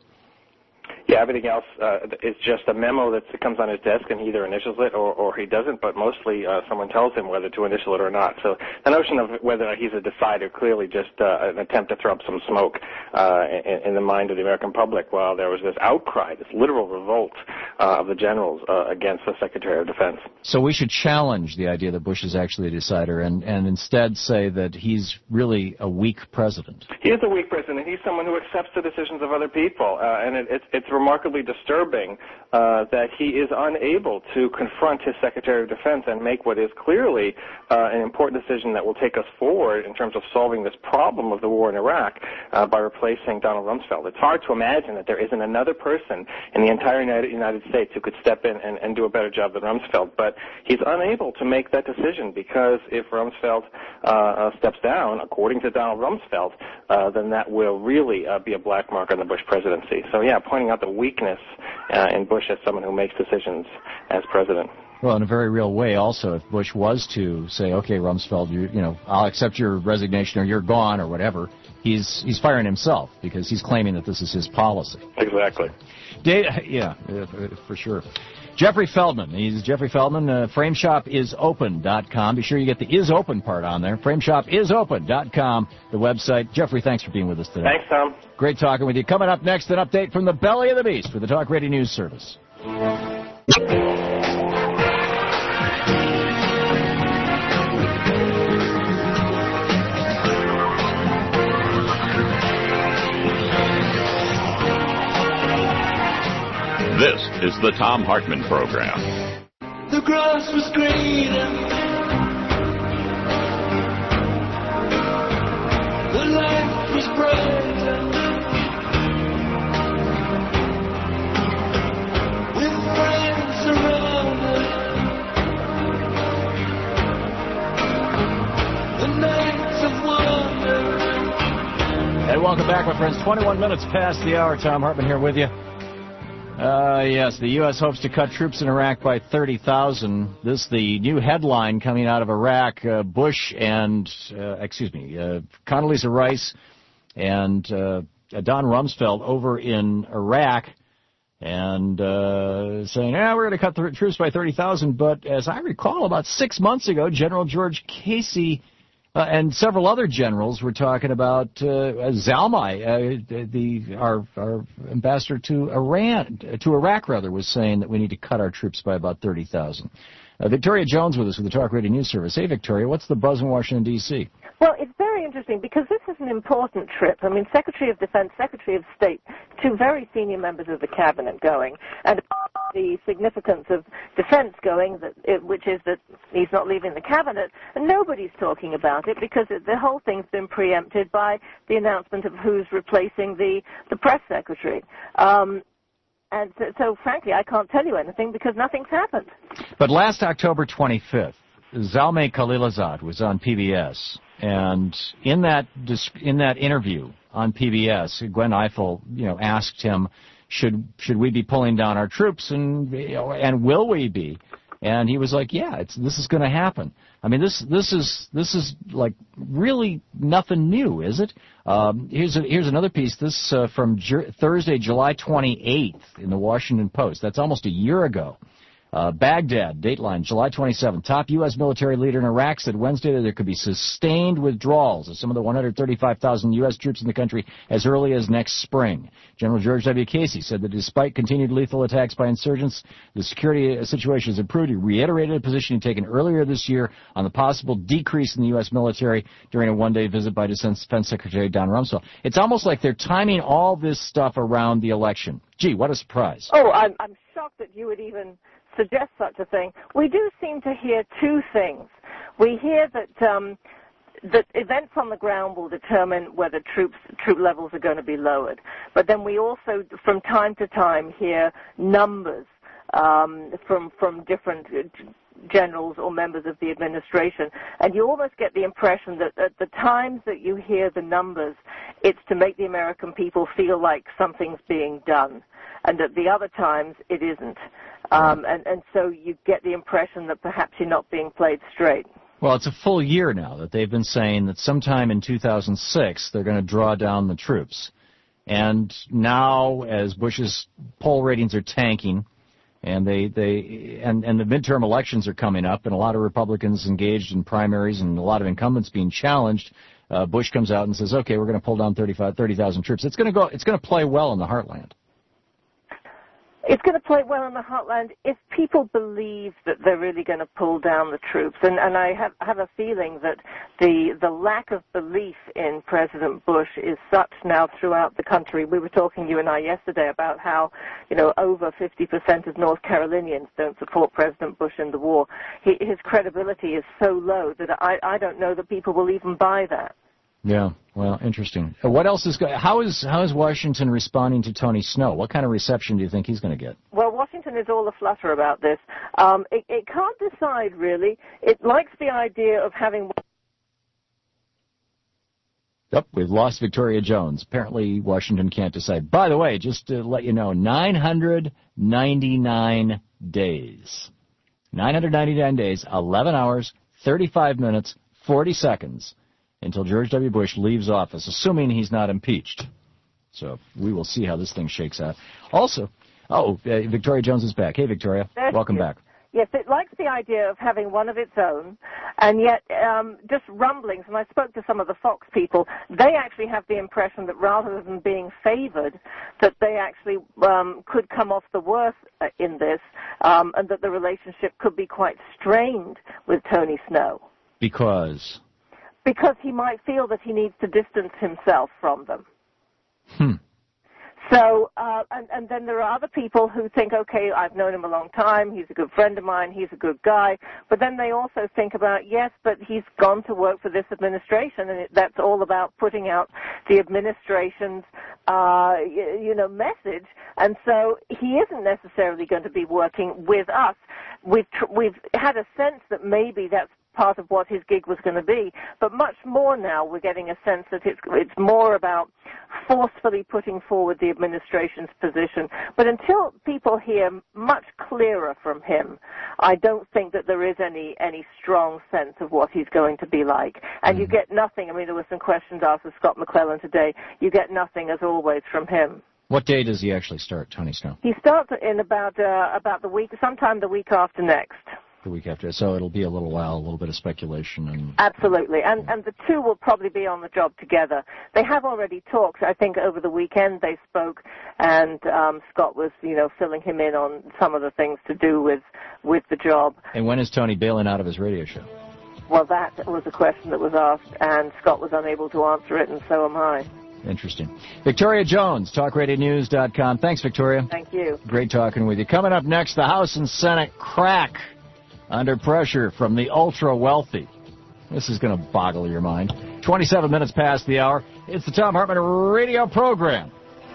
Yeah, everything else is just a memo that comes on his desk, and he either initials it or he doesn't, but mostly someone tells him whether to initial it or not. So the notion of whether he's a decider clearly just an attempt to throw up some smoke in the mind of the American public while there was this outcry, this literal revolt of the generals against the Secretary of Defense. So we should challenge the idea that Bush is actually a decider and instead say that he's really a weak president. He is a weak president. He's someone who accepts the decisions of other people, and it's remarkably disturbing that he is unable to confront his Secretary of Defense and make what is clearly an important decision that will take us forward in terms of solving this problem of the war in Iraq by replacing Donald Rumsfeld. It's hard to imagine that there isn't another person in the entire United States who could step in and do a better job than Rumsfeld, but he's unable to make that decision because if Rumsfeld steps down, according to Donald Rumsfeld, then that will really be a black mark on the Bush presidency. So, yeah, pointing out the weakness in Bush as someone who makes decisions as president. Well, in a very real way, also, if Bush was to say, "Okay, Rumsfeld, I'll accept your resignation, or you're gone, or whatever," he's firing himself because he's claiming that this is his policy. Exactly. Yeah, for sure. Jeffrey Feldman. He's Jeffrey Feldman. FrameShopIsOpen.com. Be sure you get the is open part on there. FrameShopIsOpen.com, the website. Jeffrey, thanks for being with us today. Thanks, Tom. Great talking with you. Coming up next, an update from the belly of the beast for the Talk Radio News Service. This is the Thom Hartmann Program. The grass was greener, the light was brighter, with friends around us, the nights of wonder. And welcome back, my friends. 21 minutes past the hour. Thom Hartmann here with you. Yes, the U.S. hopes to cut troops in Iraq by 30,000. This the new headline coming out of Iraq. Bush and, Condoleezza Rice and Don Rumsfeld over in Iraq and saying, we're going to cut the troops by 30,000. But as I recall, about 6 months ago, General George Casey And several other generals were talking about Zalmai, our ambassador to Iraq, was saying that we need to cut our troops by about 30,000. Victoria Jones with us with the Talk Radio News Service. Hey, Victoria, what's the buzz in Washington, D.C.? Well, it's very interesting because this is an important trip. I mean, Secretary of Defense, Secretary of State, two very senior members of the cabinet going, and the significance of defense going, which is that he's not leaving the cabinet, and nobody's talking about it because the whole thing's been preempted by the announcement of who's replacing the press secretary. And so, frankly, I can't tell you anything because nothing's happened. But last October 25th, Zalmay Khalilzad was on PBS, and in that interview on PBS, Gwen Ifill, asked him, should we be pulling down our troops, and will we be? And he was like, yeah, this is going to happen. I mean, this is like really nothing new, is it? Here's another piece. This from Thursday, July 28th in the Washington Post. That's almost a year ago. Baghdad, Dateline, July 27th. Top U.S. military leader in Iraq said Wednesday that there could be sustained withdrawals of some of the 135,000 U.S. troops in the country as early as next spring. General George W. Casey said that despite continued lethal attacks by insurgents, the security situation has improved. He reiterated a position he'd taken earlier this year on the possible decrease in the U.S. military during a one-day visit by Defense Secretary Don Rumsfeld. It's almost like they're timing all this stuff around the election. Gee, what a surprise. Oh, I'm shocked that you would even suggest such a thing. We do seem to hear two things. We hear that that events on the ground will determine whether troop levels are going to be lowered. But then we also, from time to time, hear numbers from different generals or members of the administration. And you almost get the impression that at the times that you hear the numbers, it's to make the American people feel like something's being done. And at the other times, it isn't. And so you get the impression that perhaps you're not being played straight. Well, it's a full year now that they've been saying that sometime in 2006 they're going to draw down the troops. And now, as Bush's poll ratings are tanking, and the midterm elections are coming up, and a lot of Republicans engaged in primaries and a lot of incumbents being challenged, Bush comes out and says, "Okay, we're going to pull down 30,000 troops." It's going to play well in the heartland. It's going to play well in the heartland if people believe that they're really going to pull down the troops. And I have a feeling that the lack of belief in President Bush is such now throughout the country. We were talking, you and I, yesterday about how, over 50% of North Carolinians don't support President Bush in the war. His credibility is so low that I don't know that people will even buy that. Yeah, well, interesting. What else is how is Washington responding to Tony Snow? What kind of reception do you think he's going to get? Well, Washington is all aflutter about this. It can't decide, really. It likes the idea of having... Yep, we've lost Victoria Jones. Apparently, Washington can't decide. By the way, just to let you know, 999 days. 999 days, 11 hours, 35 minutes, 40 seconds. Until George W. Bush leaves office, assuming he's not impeached. So we will see how this thing shakes out. Also, Victoria Jones is back. Hey, Victoria. Welcome back. Yes, it likes the idea of having one of its own, and yet just rumblings, and I spoke to some of the Fox people, they actually have the impression that rather than being favored, that they actually could come off the worst in this, and that the relationship could be quite strained with Tony Snow. Because he might feel that he needs to distance himself from them. So, and then there are other people who think, okay, I've known him a long time, he's a good friend of mine, he's a good guy, but then they also think about, yes, but he's gone to work for this administration, and that's all about putting out the administration's, message, and so he isn't necessarily going to be working with us. We've had a sense that maybe that's part of what his gig was going to be, but much more now we're getting a sense that it's more about forcefully putting forward the administration's position. But until people hear much clearer from him, I don't think that there is any strong sense of what he's going to be like. And you get nothing. I mean, there were some questions asked of Scott McClellan today. You get nothing, as always, from him. What day does he actually start, Tony Snow? He starts in about the week, sometime the week after next. the week after. So it'll be a little while, a little bit of speculation. And Absolutely. And the two will probably be on the job together. They have already talked. I think over the weekend they spoke, and Scott was, filling him in on some of the things to do with the job. And when is Tony bailing out of his radio show? Well, that was a question that was asked, and Scott was unable to answer it, and so am I. Interesting. Victoria Jones, TalkRadioNews.com. Thanks, Victoria. Thank you. Great talking with you. Coming up next, the House and Senate crack under pressure from the ultra-wealthy. This is going to boggle your mind. 27 minutes past the hour. It's the Thom Hartmann radio program.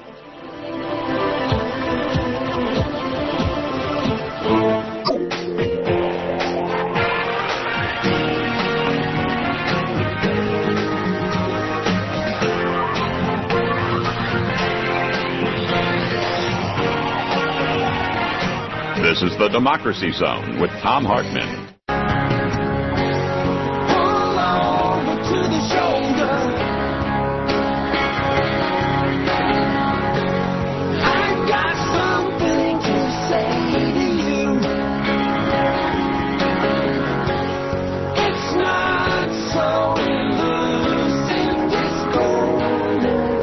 This is the Democracy Zone with Thom Hartmann. Pull over to the shoulder. I got something to say to you. It's not so loose in this golden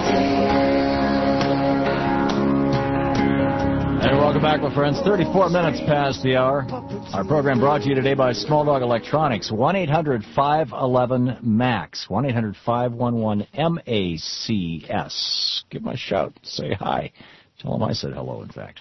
frontier. And welcome back, my friends. 34 minutes past the hour. Our program brought to you today by Small Dog Electronics. 1-800-511-MAX. 1-800-511-MACS. Give them a shout. Say hi. Tell them I said hello, in fact.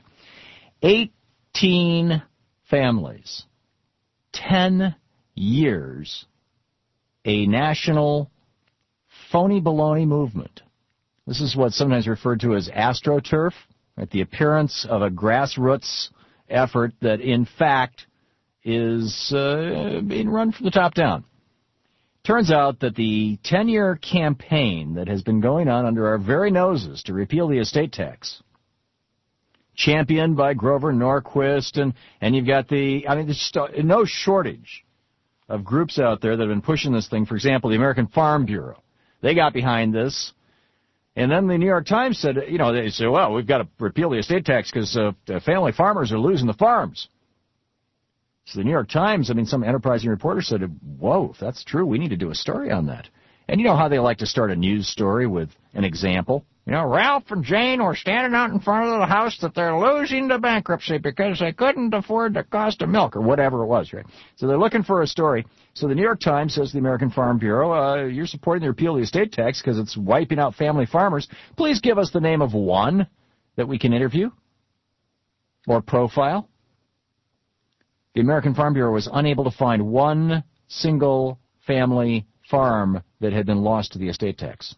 18 families. 10 years. A national phony baloney movement. This is what's sometimes referred to as AstroTurf. Right, the appearance of a grassroots effort that, in fact, is being run from the top down. Turns out that the 10-year campaign that has been going on under our very noses to repeal the estate tax, championed by Grover Norquist, and you've got there's no shortage of groups out there that have been pushing this thing. For example, the American Farm Bureau. They got behind this. And then the New York Times said, they said, well, we've got to repeal the estate tax because family farmers are losing the farms. So the New York Times, some enterprising reporter said, whoa, if that's true, we need to do a story on that. And you know how they like to start a news story with an example? Ralph and Jane were standing out in front of the house that they're losing to bankruptcy because they couldn't afford the cost of milk, or whatever it was, right? So they're looking for a story. So the New York Times says to the American Farm Bureau, you're supporting the repeal of the estate tax because it's wiping out family farmers. Please give us the name of one that we can interview or profile. The American Farm Bureau was unable to find one single family farm that had been lost to the estate tax.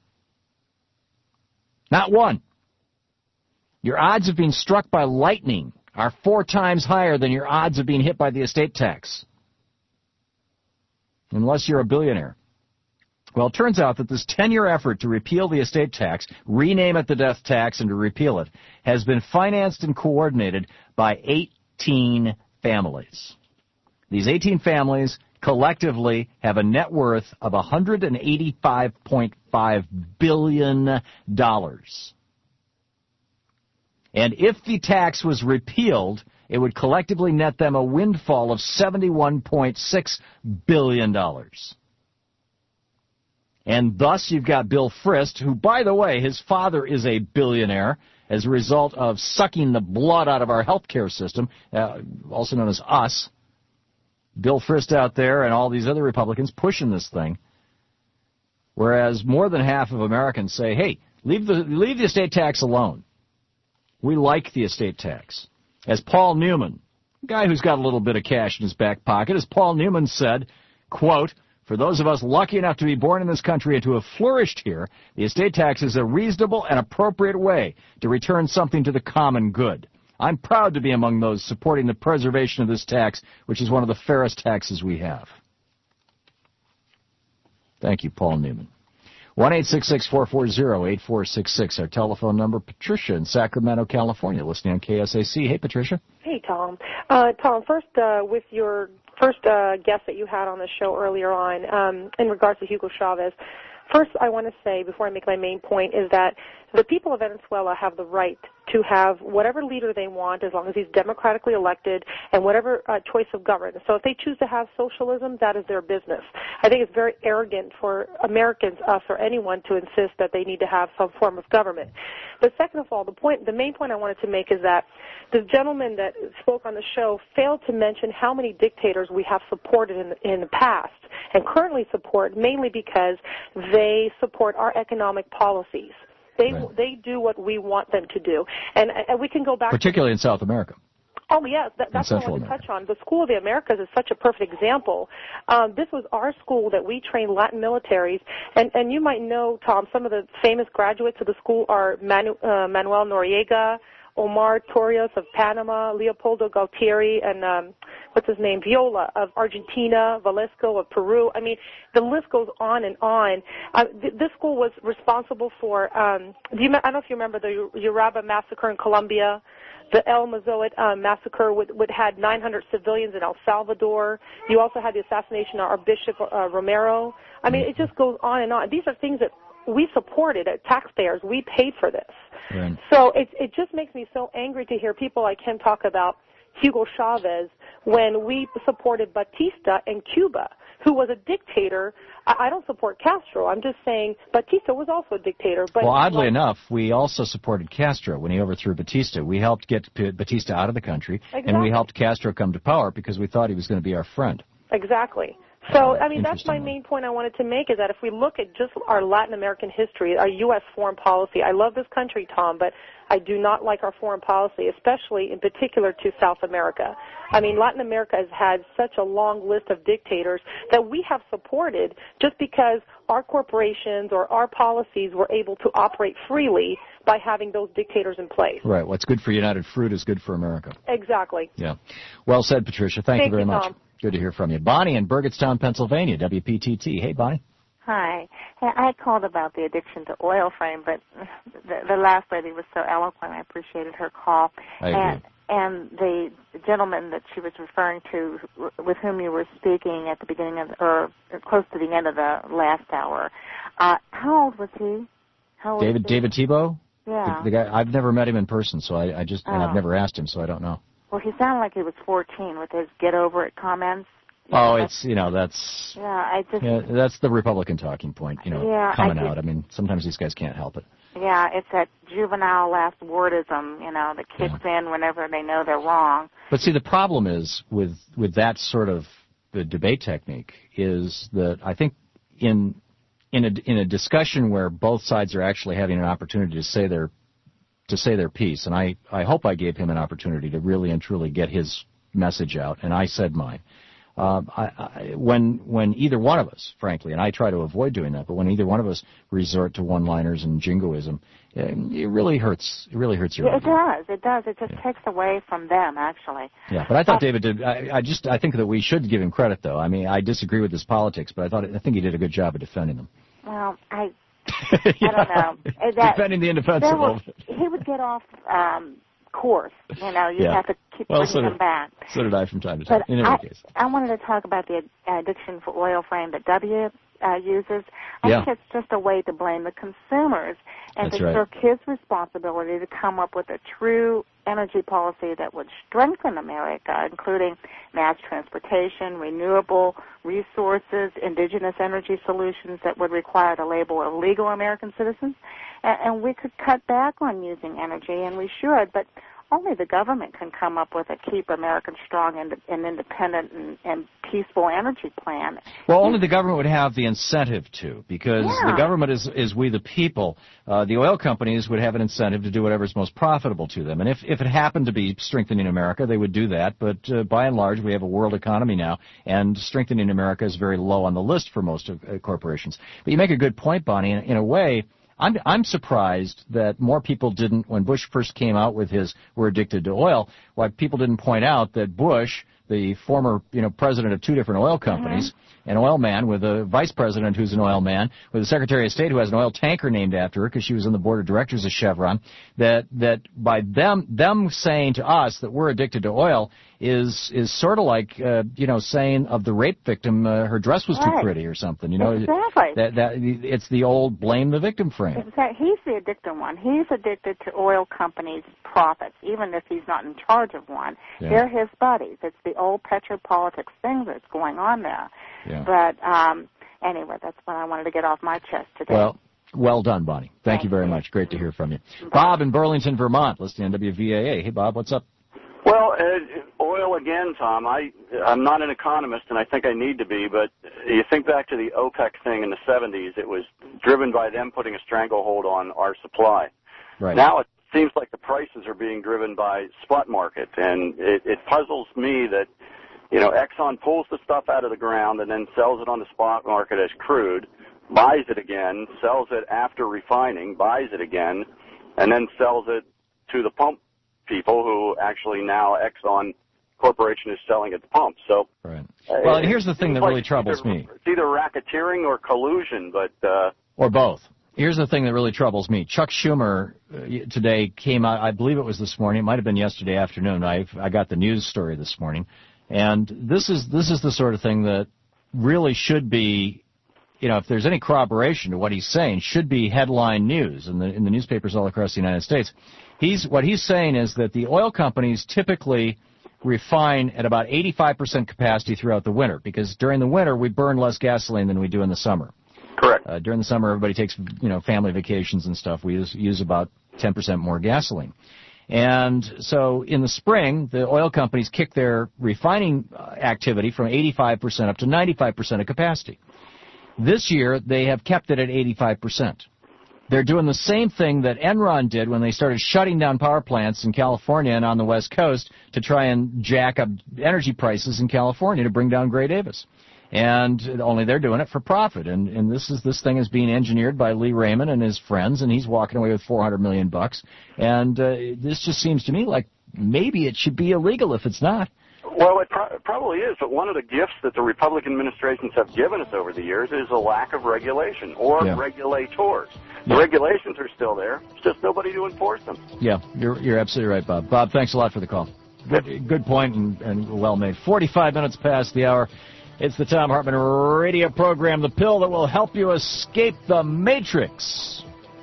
Not one. Your odds of being struck by lightning are 4 times higher than your odds of being hit by the estate tax. Unless you're a billionaire. Well, it turns out that this 10-year effort to repeal the estate tax, rename it the death tax, and to repeal it, has been financed and coordinated by 18 families. These 18 families collectively have a net worth of $185.5 billion. And if the tax was repealed, it would collectively net them a windfall of $71.6 billion. And thus you've got Bill Frist, who, by the way, his father is a billionaire as a result of sucking the blood out of our health care system, also known as us. Bill Frist out there and all these other Republicans pushing this thing, whereas more than half of Americans say, hey, leave the estate tax alone. We like the estate tax. As Paul Newman, a guy who's got a little bit of cash in his back pocket, as Paul Newman said, quote, for those of us lucky enough to be born in this country and to have flourished here, the estate tax is a reasonable and appropriate way to return something to the common good. I'm proud to be among those supporting the preservation of this tax, which is one of the fairest taxes we have. Thank you, Paul Newman. 1-866-440-8466, our telephone number. Patricia in Sacramento, California, listening on KSAC. Hey, Patricia. Hey, Tom. Tom, first, with your first guest that you had on the show earlier on, in regards to Hugo Chavez, first I want to say, before I make my main point, is that the people of Venezuela have the right to have whatever leader they want as long as he's democratically elected and whatever choice of government. So if they choose to have socialism, that is their business. I think it's very arrogant for Americans, us, or anyone to insist that they need to have some form of government. But second of all, the main point I wanted to make is that the gentleman that spoke on the show failed to mention how many dictators we have supported in the past and currently support, mainly because they support our economic policies. They do what we want them to do. And we can go back particularly in South America. Oh, yes, that's what I want to touch on. The School of the Americas is such a perfect example. This was our school that we trained Latin militaries, and you might know, Tom, some of the famous graduates of the school are Manuel Noriega, Omar Torres of Panama, Leopoldo Galtieri, and what's his name, Viola of Argentina, Valesco of Peru. I mean, the list goes on and on. This school was responsible for, I don't know if you remember the Uraba massacre in Colombia, the El Mozote massacre would had 900 civilians in El Salvador. You also had the assassination of our Bishop Romero. I mean, it just goes on and on. These are things that we supported as taxpayers. We paid for this. Right. So it just makes me so angry to hear people like him talk about Hugo Chavez when we supported Batista in Cuba, who was a dictator. I don't support Castro. I'm just saying Batista was also a dictator. But well, oddly enough, we also supported Castro when he overthrew Batista. We helped get Batista out of the country, and we helped Castro come to power because we thought he was going to be our friend. Exactly. So, I mean, that's my main point I wanted to make, is that if we look at just our Latin American history, our U.S. foreign policy, I love this country, Tom, but I do not like our foreign policy, especially in particular to South America. I mean, Latin America has had such a long list of dictators that we have supported just because our corporations or our policies were able to operate freely by having those dictators in place. Right. What's good for United Fruit is good for America. Exactly. Yeah. Well said, Patricia. Thank you very much. Tom. Good to hear from you. Bonnie in Burgettstown, Pennsylvania, WPTT. Hey, Bonnie. Hi. I called about the addiction to oil frame, but the last lady was so eloquent. I appreciated her call. I agree. And the gentleman that she was referring to, with whom you were speaking at the beginning of, or close to the end of the last hour, how old was he? David Tebow? Yeah. The guy, I've never met him in person, so and I've never asked him, so I don't know. Well, he sounded like he was 14 with his get over it comments. That's that's the Republican talking point, coming out. I mean, sometimes these guys can't help it. Yeah, it's that juvenile last wordism, that kicks in whenever they know they're wrong. But see, the problem is with that sort of the debate technique is that I think in a discussion where both sides are actually having an opportunity to say their piece, and I hope I gave him an opportunity to really and truly get his message out, and I said mine. When either one of us, frankly, and I try to avoid doing that, but when either one of us resort to one-liners and jingoism, it really hurts. It really hurts your. It does. It just takes away from them, actually. Yeah, but I thought David did. I think that we should give him credit, though. I mean, I disagree with his politics, but I think he did a good job of defending them. Well, I don't know. Defending the indefensible. He would get off course. You have to keep bringing him back. So did I from time to time. But in any case. I wanted to talk about the addiction for oil frame that W uses. I think it's just a way to blame the consumers and to shirk his responsibility to come up with a true energy policy that would strengthen America, including mass transportation, renewable resources, indigenous energy solutions that would require the label of legal American citizens. And we could cut back on using energy, and we should, but only the government can come up with a keep Americans strong and independent and peaceful energy plan. Well, only the government would have the incentive to, because the government is we the people. The oil companies would have an incentive to do whatever is most profitable to them. And if it happened to be strengthening America, they would do that. But by and large, we have a world economy now, and strengthening America is very low on the list for most corporations. But you make a good point, Bonnie. In a way, I'm surprised that more people didn't, when Bush first came out with his "we're addicted to oil," why people didn't point out that Bush the former, president of two different oil companies, an oil man with a vice president who's an oil man, with a secretary of state who has an oil tanker named after her because she was on the board of directors of Chevron, that by them saying to us that we're addicted to oil is sort of like, saying of the rape victim, her dress was too pretty or something, Exactly. That it's the old blame the victim frame. Exactly. He's the addicted one. He's addicted to oil companies' profits, even if he's not in charge of one. Yeah. They're his buddies. It's the old petropolitics thing that's going on there. Yeah. But anyway, that's what I wanted to get off my chest today. Well done, Bonnie. Thank you very much. Great to hear from you. Bob in Burlington, Vermont, listening on WVAA. Hey, Bob, what's up? Well, oil again, Tom. I'm not an economist, and I think I need to be, but you think back to the OPEC thing in the 70s, it was driven by them putting a stranglehold on our supply. Right. Now it seems like the prices are being driven by spot market, and it puzzles me that, Exxon pulls the stuff out of the ground and then sells it on the spot market as crude, buys it again, sells it after refining, buys it again, and then sells it to the pump people who actually now Exxon Corporation is selling at the pump. So, right. Well, and here's the thing that really troubles me. It's either racketeering or collusion, but or both. Here's the thing that really troubles me. Chuck Schumer today came out, I believe it was this morning, it might have been yesterday afternoon. I got the news story this morning. And this is the sort of thing that really should be, if there's any corroboration to what he's saying, should be headline news in the newspapers all across the United States. What he's saying is that the oil companies typically refine at about 85% capacity throughout the winter, because during the winter we burn less gasoline than we do in the summer. Correct. During the summer everybody takes, family vacations and stuff. We use about 10% more gasoline. And so in the spring, the oil companies kick their refining activity from 85% up to 95% of capacity. This year, they have kept it at 85%. They're doing the same thing that Enron did when they started shutting down power plants in California and on the West Coast to try and jack up energy prices in California to bring down Gray Davis. And only they're doing it for profit. And this thing is being engineered by Lee Raymond and his friends, and he's walking away with $400 million. And this just seems to me like maybe it should be illegal if it's not. Well, it probably is, but one of the gifts that the Republican administrations have given us over the years is a lack of regulation or regulators. The regulations are still there. It's just nobody to enforce them. Yeah, you're absolutely right, Bob. Bob, thanks a lot for the call. Good point and well made. 45 minutes past the hour. It's the Thom Hartmann radio program, the pill that will help you escape the Matrix.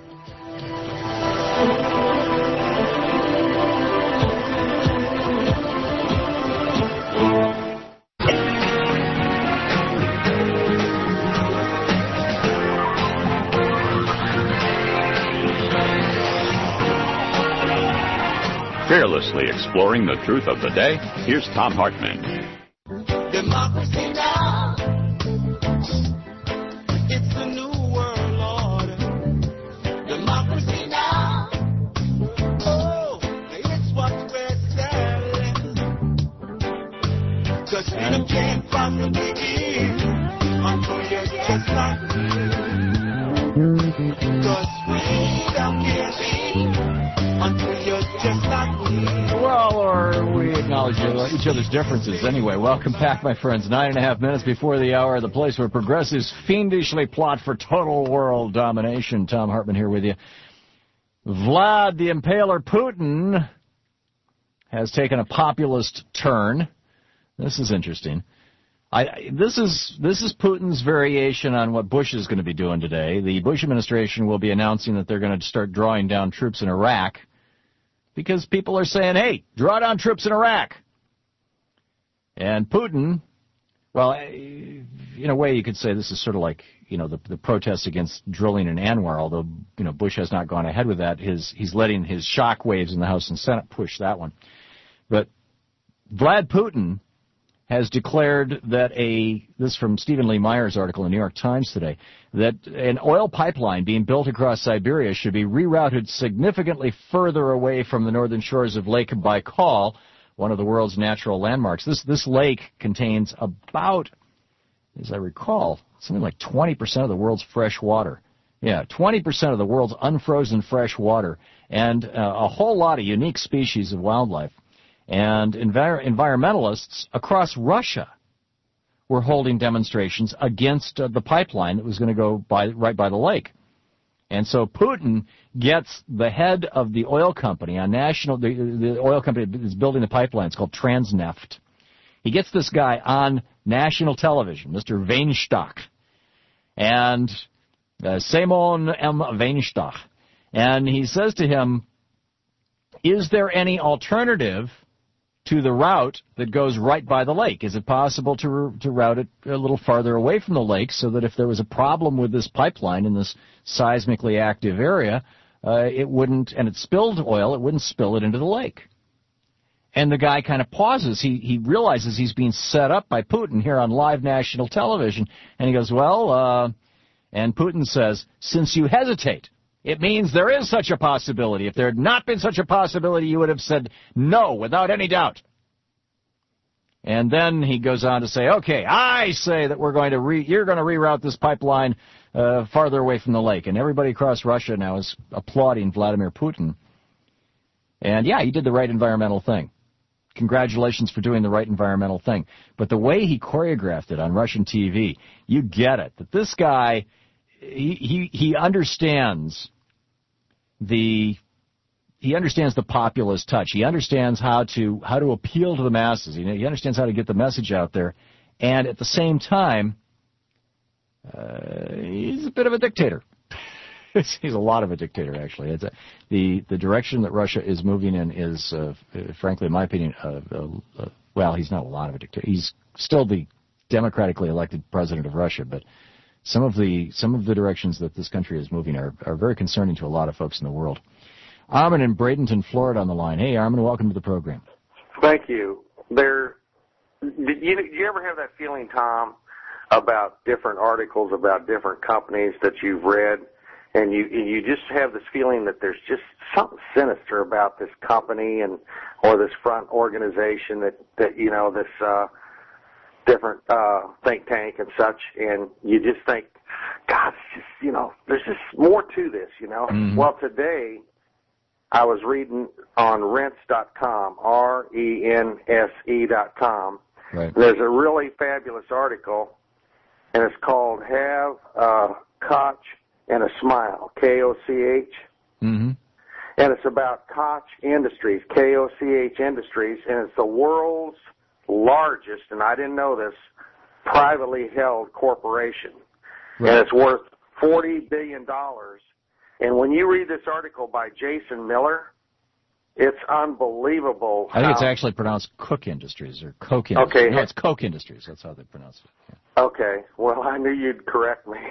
Fearlessly exploring the truth of the day, here's Thom Hartmann. Democracy now, it's the new world order. Democracy now, oh, it's what we're selling. 'Cause freedom can't possibly be until you're just like me. 'Cause freedom can't be until you're just like me. Well, or we acknowledge each other's differences. Anyway, welcome back, my friends. 9.5 minutes before the hour, the place where progressives fiendishly plot for total world domination. Thom Hartmann here with you. Vlad the Impaler Putin has taken a populist turn. This is interesting. This is Putin's variation on what Bush is going to be doing today. The Bush administration will be announcing that they're going to start drawing down troops in Iraq, because people are saying, hey, draw down troops in Iraq. And Putin, well, in a way you could say this is sort of like, the protests against drilling in Anwar, although, Bush has not gone ahead with that. He's letting his shock waves in the House and Senate push that one. But Vlad Putin has declared that this from Stephen Lee Meyer's article in the New York Times today, that an oil pipeline being built across Siberia should be rerouted significantly further away from the northern shores of Lake Baikal, one of the world's natural landmarks. This lake contains about, as I recall, something like 20% of the world's fresh water. Yeah, 20% of the world's unfrozen fresh water, and a whole lot of unique species of wildlife. And environmentalists across Russia were holding demonstrations against the pipeline that was going to go right by the lake. And so Putin gets the head of the oil company on the oil company that is building the pipeline. It's called Transneft. He gets this guy on national television, Mr. Weinstock, and Semyon M. Weinstock. And he says to him, is there any alternative to the route that goes right by the lake? Is it possible to route it a little farther away from the lake so that if there was a problem with this pipeline in this seismically active area, it wouldn't, and it spilled oil, it wouldn't spill it into the lake? And the guy kind of pauses. He realizes he's being set up by Putin here on live national television. And he goes, and Putin says, since you hesitate, it means there is such a possibility. If there had not been such a possibility, you would have said no without any doubt. And then he goes on to say, okay, I say that you're going to reroute this pipeline farther away from the lake. And everybody across Russia now is applauding Vladimir Putin. And yeah, he did the right environmental thing. Congratulations for doing the right environmental thing. But the way he choreographed it on Russian TV, you get it. That this guy, he understands the populist touch. He understands how to appeal to the masses. He understands how to get the message out there. And at the same time, he's a bit of a dictator. He's a lot of a dictator, actually. The direction that Russia is moving in is, frankly, in my opinion, well, he's not a lot of a dictator. He's still the democratically elected president of Russia, but some of the directions that this country is moving are very concerning to a lot of folks in the world. Armin in Bradenton, Florida on the line. Hey, Armin, welcome to the program. Thank you. Do you ever have that feeling, Tom, about different articles about different companies that you've read, and you just have this feeling that there's just something sinister about this company or this front organization that this different think tank and such, and you just think, God, it's just, there's just more to this, Mm-hmm. Well, today I was reading on Rense.com, RENSE.com. Right. There's a really fabulous article, and it's called Have a Koch and a Smile, K-O-C-H. Mm-hmm. And it's about Koch Industries, K-O-C-H Industries, and it's the world's largest, and I didn't know this, privately held corporation. Right. And it's worth $40 billion. And when you read this article by Jason Miller, it's unbelievable. I think it's actually pronounced Cook Industries or Coke Industries. Okay. No, it's Coke Industries. That's how they pronounce it. Yeah. Okay. Well, I knew you'd correct me.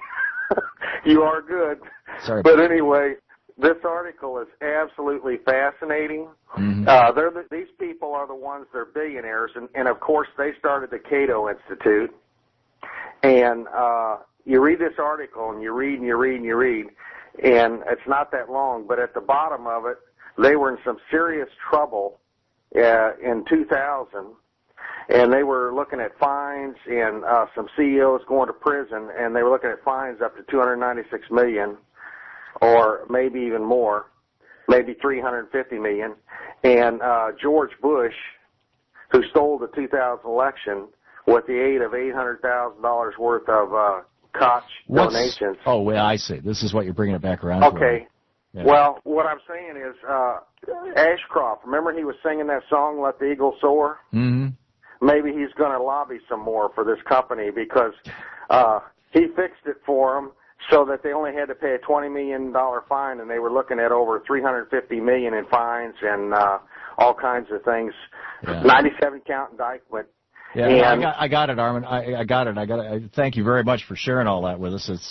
You are good. Sorry. But anyway, this article is absolutely fascinating. Mm-hmm. These people are the ones that are billionaires, and of course they started the Cato Institute. And you read this article, and you read, and you read, and you read, and it's not that long, but at the bottom of it, they were in some serious trouble in 2000, and they were looking at fines and some CEOs going to prison, and they were looking at fines up to $296 million, or maybe even more, maybe $350 million. And George Bush, who stole the 2000 election with the aid of $800,000 worth of Koch donations. Oh, well, I see. This is what you're bringing it back around. Okay. Yeah. Well, what I'm saying is Ashcroft, remember he was singing that song, Let the Eagle Soar? Mm-hmm. Maybe he's going to lobby some more for this company because he fixed it for them so that they only had to pay a $20 million fine, and they were looking at over $350 million in fines and all kinds of things. Yeah. 97 count indictment. Yeah, and I got it, Armin. I got it. Thank you very much for sharing all that with us.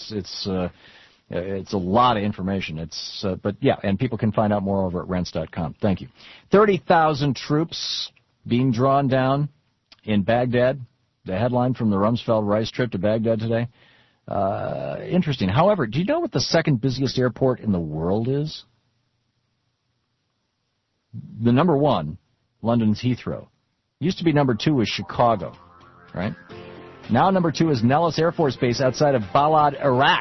It's a lot of information. But yeah, and people can find out more over at Rense.com. Thank you. 30,000 troops being drawn down in Baghdad. The headline from the Rumsfeld Rice trip to Baghdad today. Interesting. However, do you know what the second busiest airport in the world is? The number one, London's Heathrow. Used to be number two was Chicago, right? Now number two is Nellis Air Force Base outside of Balad, Iraq.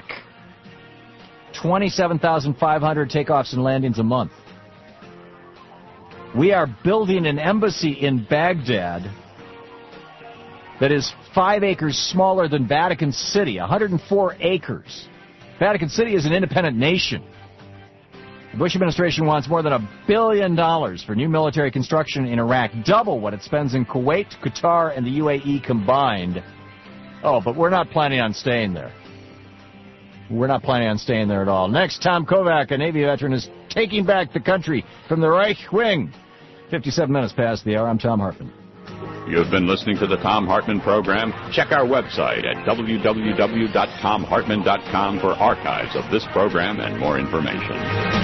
27,500 takeoffs and landings a month. We are building an embassy in Baghdad that is 5 acres smaller than Vatican City, 104 acres. Vatican City is an independent nation. The Bush administration wants more than $1 billion for new military construction in Iraq, double what it spends in Kuwait, Qatar, and the UAE combined. Oh, but we're not planning on staying there. We're not planning on staying there at all. Next, Tom Kovac, a Navy veteran, is taking back the country from the Reich Wing. 57 minutes past the hour. I'm Thom Hartmann. You've been listening to the Thom Hartmann program. Check our website at www.thomhartmann.com for archives of this program and more information.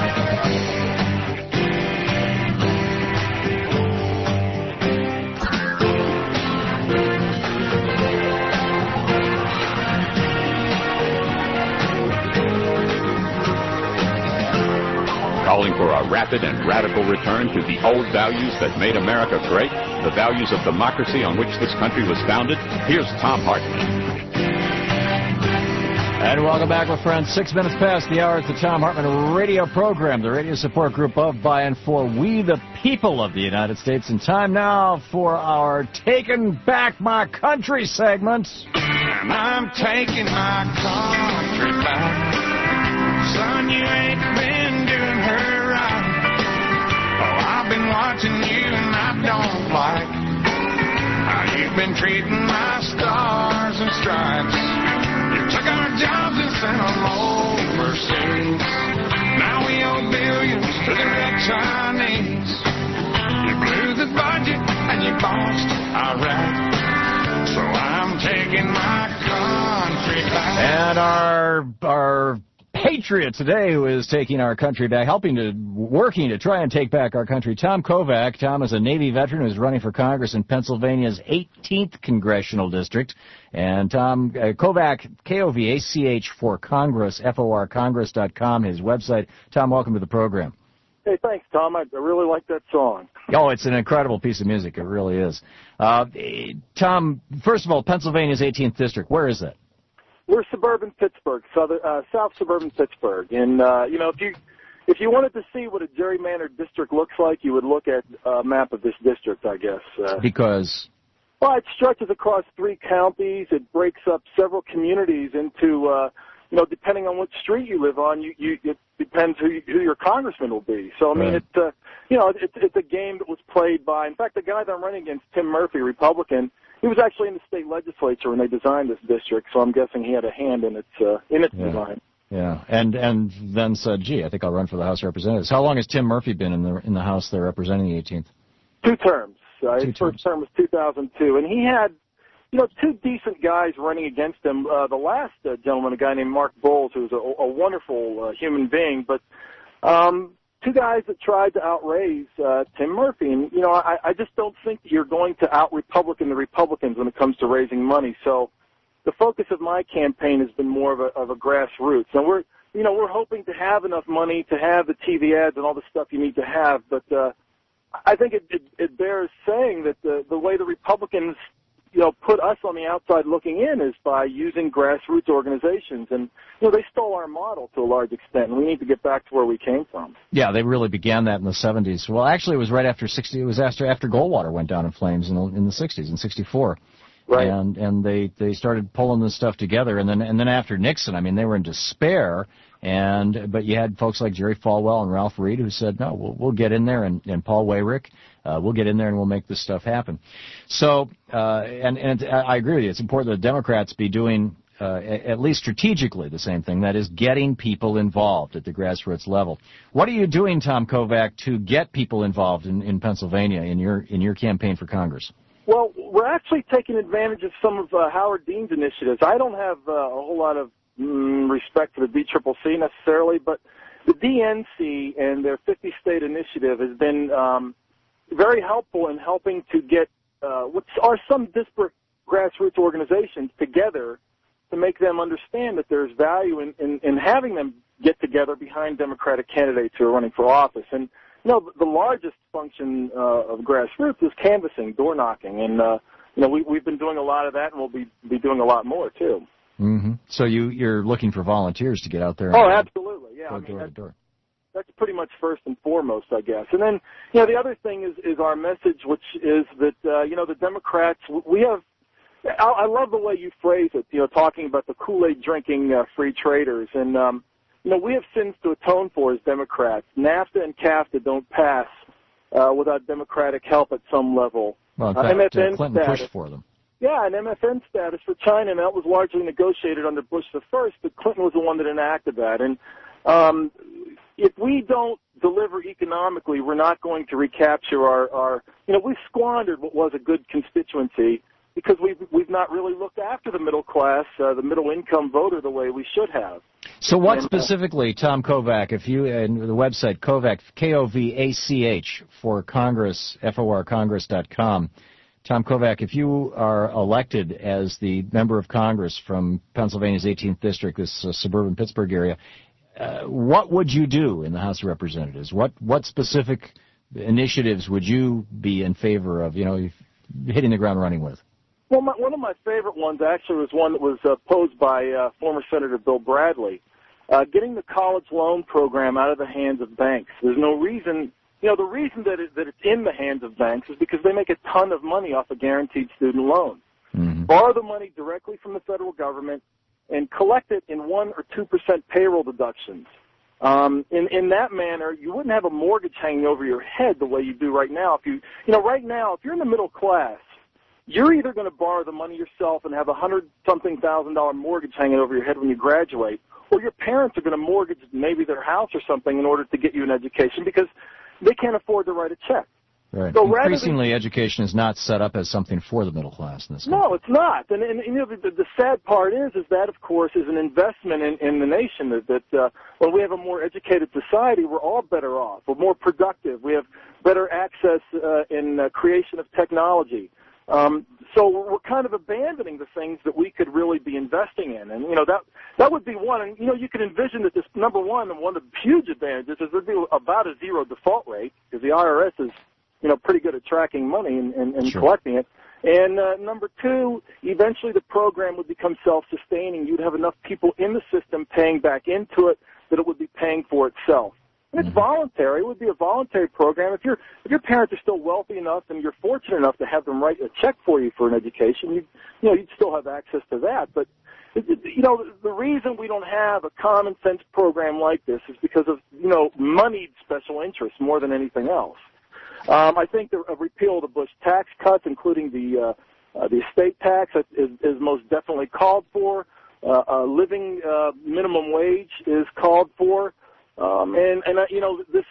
Calling for a rapid and radical return to the old values that made America great, the values of democracy on which this country was founded. Here's Thom Hartmann. And welcome back, my friends. 6 minutes past the hour. It's the Thom Hartmann radio program, the radio support group of, by, and for we the people of the United States. And time now for our Taking Back My Country segment. And I'm taking my country back. Son, you ain't been doing her right. Oh, I've been watching you and I don't like how you've been treating my stars and stripes. You took our jobs and sent them overseas. Now we owe billions to the red Chinese. You blew the budget and you bossed Iraq. So I'm taking my country back. And our patriot today who is taking our country back, working to try and take back our country, Tom Kovac. Tom is a Navy veteran who is running for Congress in Pennsylvania's 18th Congressional District. And Tom Kovac, K-O-V-A-C-H for Congress, F-O-R, Congress.com, his website. Tom, welcome to the program. Hey, thanks, Tom. I really like that song. Oh, it's an incredible piece of music. It really is. Tom, first of all, Pennsylvania's 18th District, where is that? We're suburban Pittsburgh, south suburban Pittsburgh, and if you wanted to see what a gerrymandered district looks like, you would look at a map of this district, I guess. Because? Well, it stretches across 3 counties. It breaks up several communities into, depending on which street you live on, it depends who your congressman will be. So I mean, right. It's a game that was played by. In fact, the guy that I'm running against, Tim Murphy, Republican. He was actually in the state legislature when they designed this district, so I'm guessing he had a hand in its design. Yeah, and then said, "Gee, I think I'll run for the House of Representatives." How long has Tim Murphy been in the House there representing the 18th? 2 terms. His first term was 2002, and he had, 2 decent guys running against him. The last gentleman, a guy named Mark Bowles, who was a wonderful human being, but 2 guys that tried to outraise Tim Murphy. And, I just don't think you're going to out-Republican the Republicans when it comes to raising money. So the focus of my campaign has been more of a grassroots. And we're hoping to have enough money to have the TV ads and all the stuff you need to have. But I think it bears saying that the way the Republicans put us on the outside looking in is by using grassroots organizations. And, they stole our model to a large extent, and we need to get back to where we came from. Yeah, they really began that in the 70s. Well, actually, it was right after it was after Goldwater went down in flames in the 60s, in 64. Right. And they started pulling this stuff together. And then after Nixon, I mean, they were in despair. But you had folks like Jerry Falwell and Ralph Reed who said, no, we'll get in there, and Paul Weyrich, we'll get in there and we'll make this stuff happen. So, and I agree with you. It's important that Democrats be doing, at least strategically, the same thing. That is, getting people involved at the grassroots level. What are you doing, Tom Kovac, to get people involved in Pennsylvania in your campaign for Congress? Well, we're actually taking advantage of some of Howard Dean's initiatives. I don't have a whole lot of respect for the DCCC necessarily, but the DNC and their 50-state initiative has been very helpful in helping to get what are some disparate grassroots organizations together to make them understand that there's value in having them get together behind Democratic candidates who are running for office. And the largest function of grassroots is canvassing, door knocking, and we've been doing a lot of that, and we'll be doing a lot more too. Mm-hmm. So you're looking for volunteers to get out there? Oh, absolutely, yeah. Go door to door. That's pretty much first and foremost, I guess. And then, you know, the other thing is our message, which is that, you know, the Democrats, we have, I love the way you phrase it, you know, talking about the Kool-Aid drinking free traders. And, you know, we have sins to atone for as Democrats. NAFTA and CAFTA don't pass without Democratic help at some level. Well, in fact, Clinton pushed for them. Yeah, an MFN status for China, and that was largely negotiated under Bush the First, but Clinton was the one that enacted that. And if we don't deliver economically, we're not going to recapture our you know, we've squandered what was a good constituency because we've not really looked after the middle class, the middle income voter the way we should have. So what specifically, Tom Kovach, if you, and the website Kovach, K-O-V-A-C-H for Congress, F-O-R, Congress.com, Tom Kovach, if you are elected as the member of Congress from Pennsylvania's 18th District, this suburban Pittsburgh area, what would you do in the House of Representatives? What specific initiatives would you be in favor of, you know, hitting the ground running with? Well, one of my favorite ones actually was one that was posed by former Senator Bill Bradley, getting the college loan program out of the hands of banks. There's no reason, you know, the reason that it's in the hands of banks is because they make a ton of money off a guaranteed student loan. Mm-hmm. Borrow the money directly from the federal government and collect it in 1 or 2% payroll deductions. In that manner, you wouldn't have a mortgage hanging over your head the way you do right now. If you know, right now, if you're in the middle class, you're either going to borrow the money yourself and have $100-something thousand mortgage hanging over your head when you graduate, or your parents are going to mortgage maybe their house or something in order to get you an education because they can't afford to write a check. Right. So increasingly, education is not set up as something for the middle class in this country. No, it's not. And you know, the sad part is that, of course, is an investment in the nation that when we have a more educated society, we're all better off. We're more productive. We have better access in creation of technology. So we're kind of abandoning the things that we could really be investing in. And, you know, that would be one. And, you know, you can envision that this, number one, and one of the huge advantages is there'd be about a zero default rate because the IRS is, you know, pretty good at tracking money and sure, collecting it. And number two, eventually the program would become self-sustaining. You'd have enough people in the system paying back into it that it would be paying for itself. And it's voluntary. It would be a voluntary program. If your parents are still wealthy enough and you're fortunate enough to have them write a check for you for an education, you'd still have access to that. But you know, the reason we don't have a common sense program like this is because of, you know, moneyed special interests more than anything else. I think a repeal of the Bush tax cuts, including the estate tax, is most definitely called for. A living minimum wage is called for. And you know, this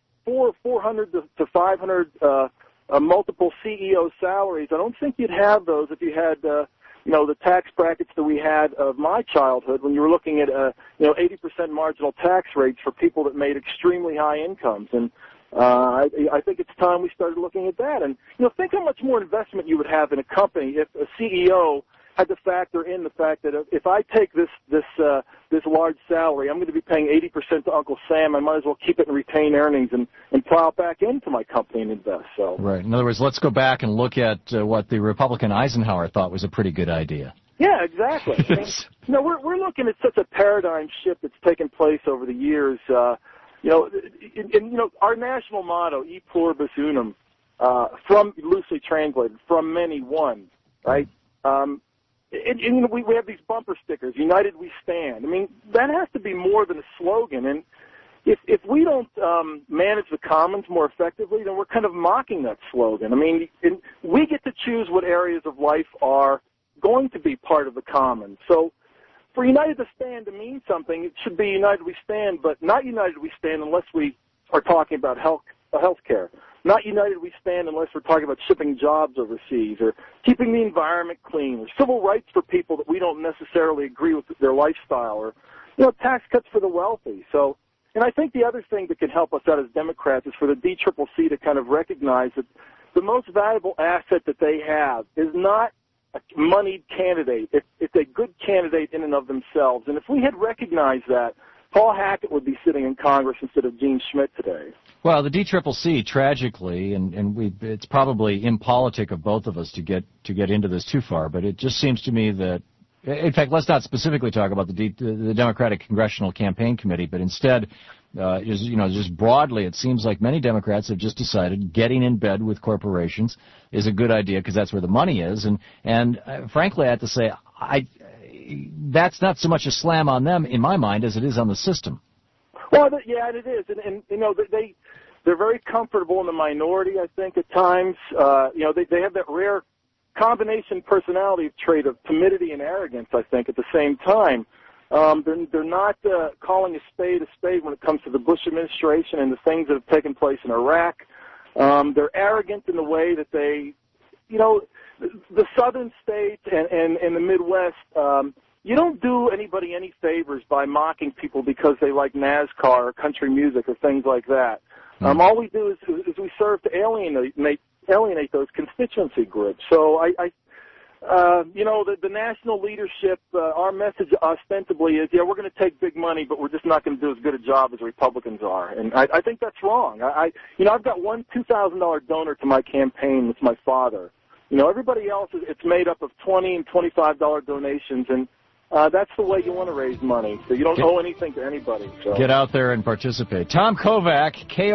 400 to 500 multiple CEO salaries, I don't think you'd have those if you had you know, the tax brackets that we had of my childhood when you were looking at you know, 80% marginal tax rates for people that made extremely high incomes. And I think it's time we started looking at that. And you know, think how much more investment you would have in a company if a CEO had to factor in the fact that if I take this large salary, I'm going to be paying 80% to Uncle Sam. I might as well keep it in retained earnings and plow it back into my company and invest. So right. In other words, let's go back and look at what the Republican Eisenhower thought was a pretty good idea. Yeah, exactly. I mean, you know, we're looking at such a paradigm shift that's taken place over the years. You know, and you know, our national motto, "E pluribus unum," from loosely translated, from many one, right? And you know, we have these bumper stickers, "United we stand." I mean, that has to be more than a slogan. And if we don't manage the commons more effectively, then we're kind of mocking that slogan. I mean, we get to choose what areas of life are going to be part of the commons. So for United to stand to mean something, it should be United we stand, but not United we stand unless we are talking about health care. Not United we stand unless we're talking about shipping jobs overseas or keeping the environment clean or civil rights for people that we don't necessarily agree with their lifestyle or, you know, tax cuts for the wealthy. So, and I think the other thing that can help us out as Democrats is for the DCCC to kind of recognize that the most valuable asset that they have is not a moneyed candidate. It's a good candidate in and of themselves. And if we had recognized that, Paul Hackett would be sitting in Congress instead of Gene Schmidt today. Well, the DCCC, tragically, and it's probably impolitic of both of us to get into this too far, but it just seems to me that, in fact, let's not specifically talk about the Democratic Congressional Campaign Committee, but instead Just broadly, it seems like many Democrats have just decided getting in bed with corporations is a good idea because that's where the money is. And frankly, I have to say, that's not so much a slam on them in my mind as it is on the system. Well, yeah, it is, and they're very comfortable in the minority. I think at times, they have that rare combination personality trait of timidity and arrogance. I think at the same time, they're not calling a spade when it comes to the Bush administration and the things that have taken place in Iraq. They're arrogant in the way that they, the southern states and the Midwest. You don't do anybody any favors by mocking people because they like NASCAR or country music or things like that. All we do is we serve to alienate those constituency groups. So the national leadership, our message ostensibly is, we're going to take big money, but we're just not going to do as good a job as Republicans are. And I think that's wrong. I've got one $2,000 donor to my campaign. It's my father. Everybody else, it's made up of $20 and $25 donations, and that's the way you want to raise money. So you don't owe anything to anybody. So. Get out there and participate. Tom Kovach,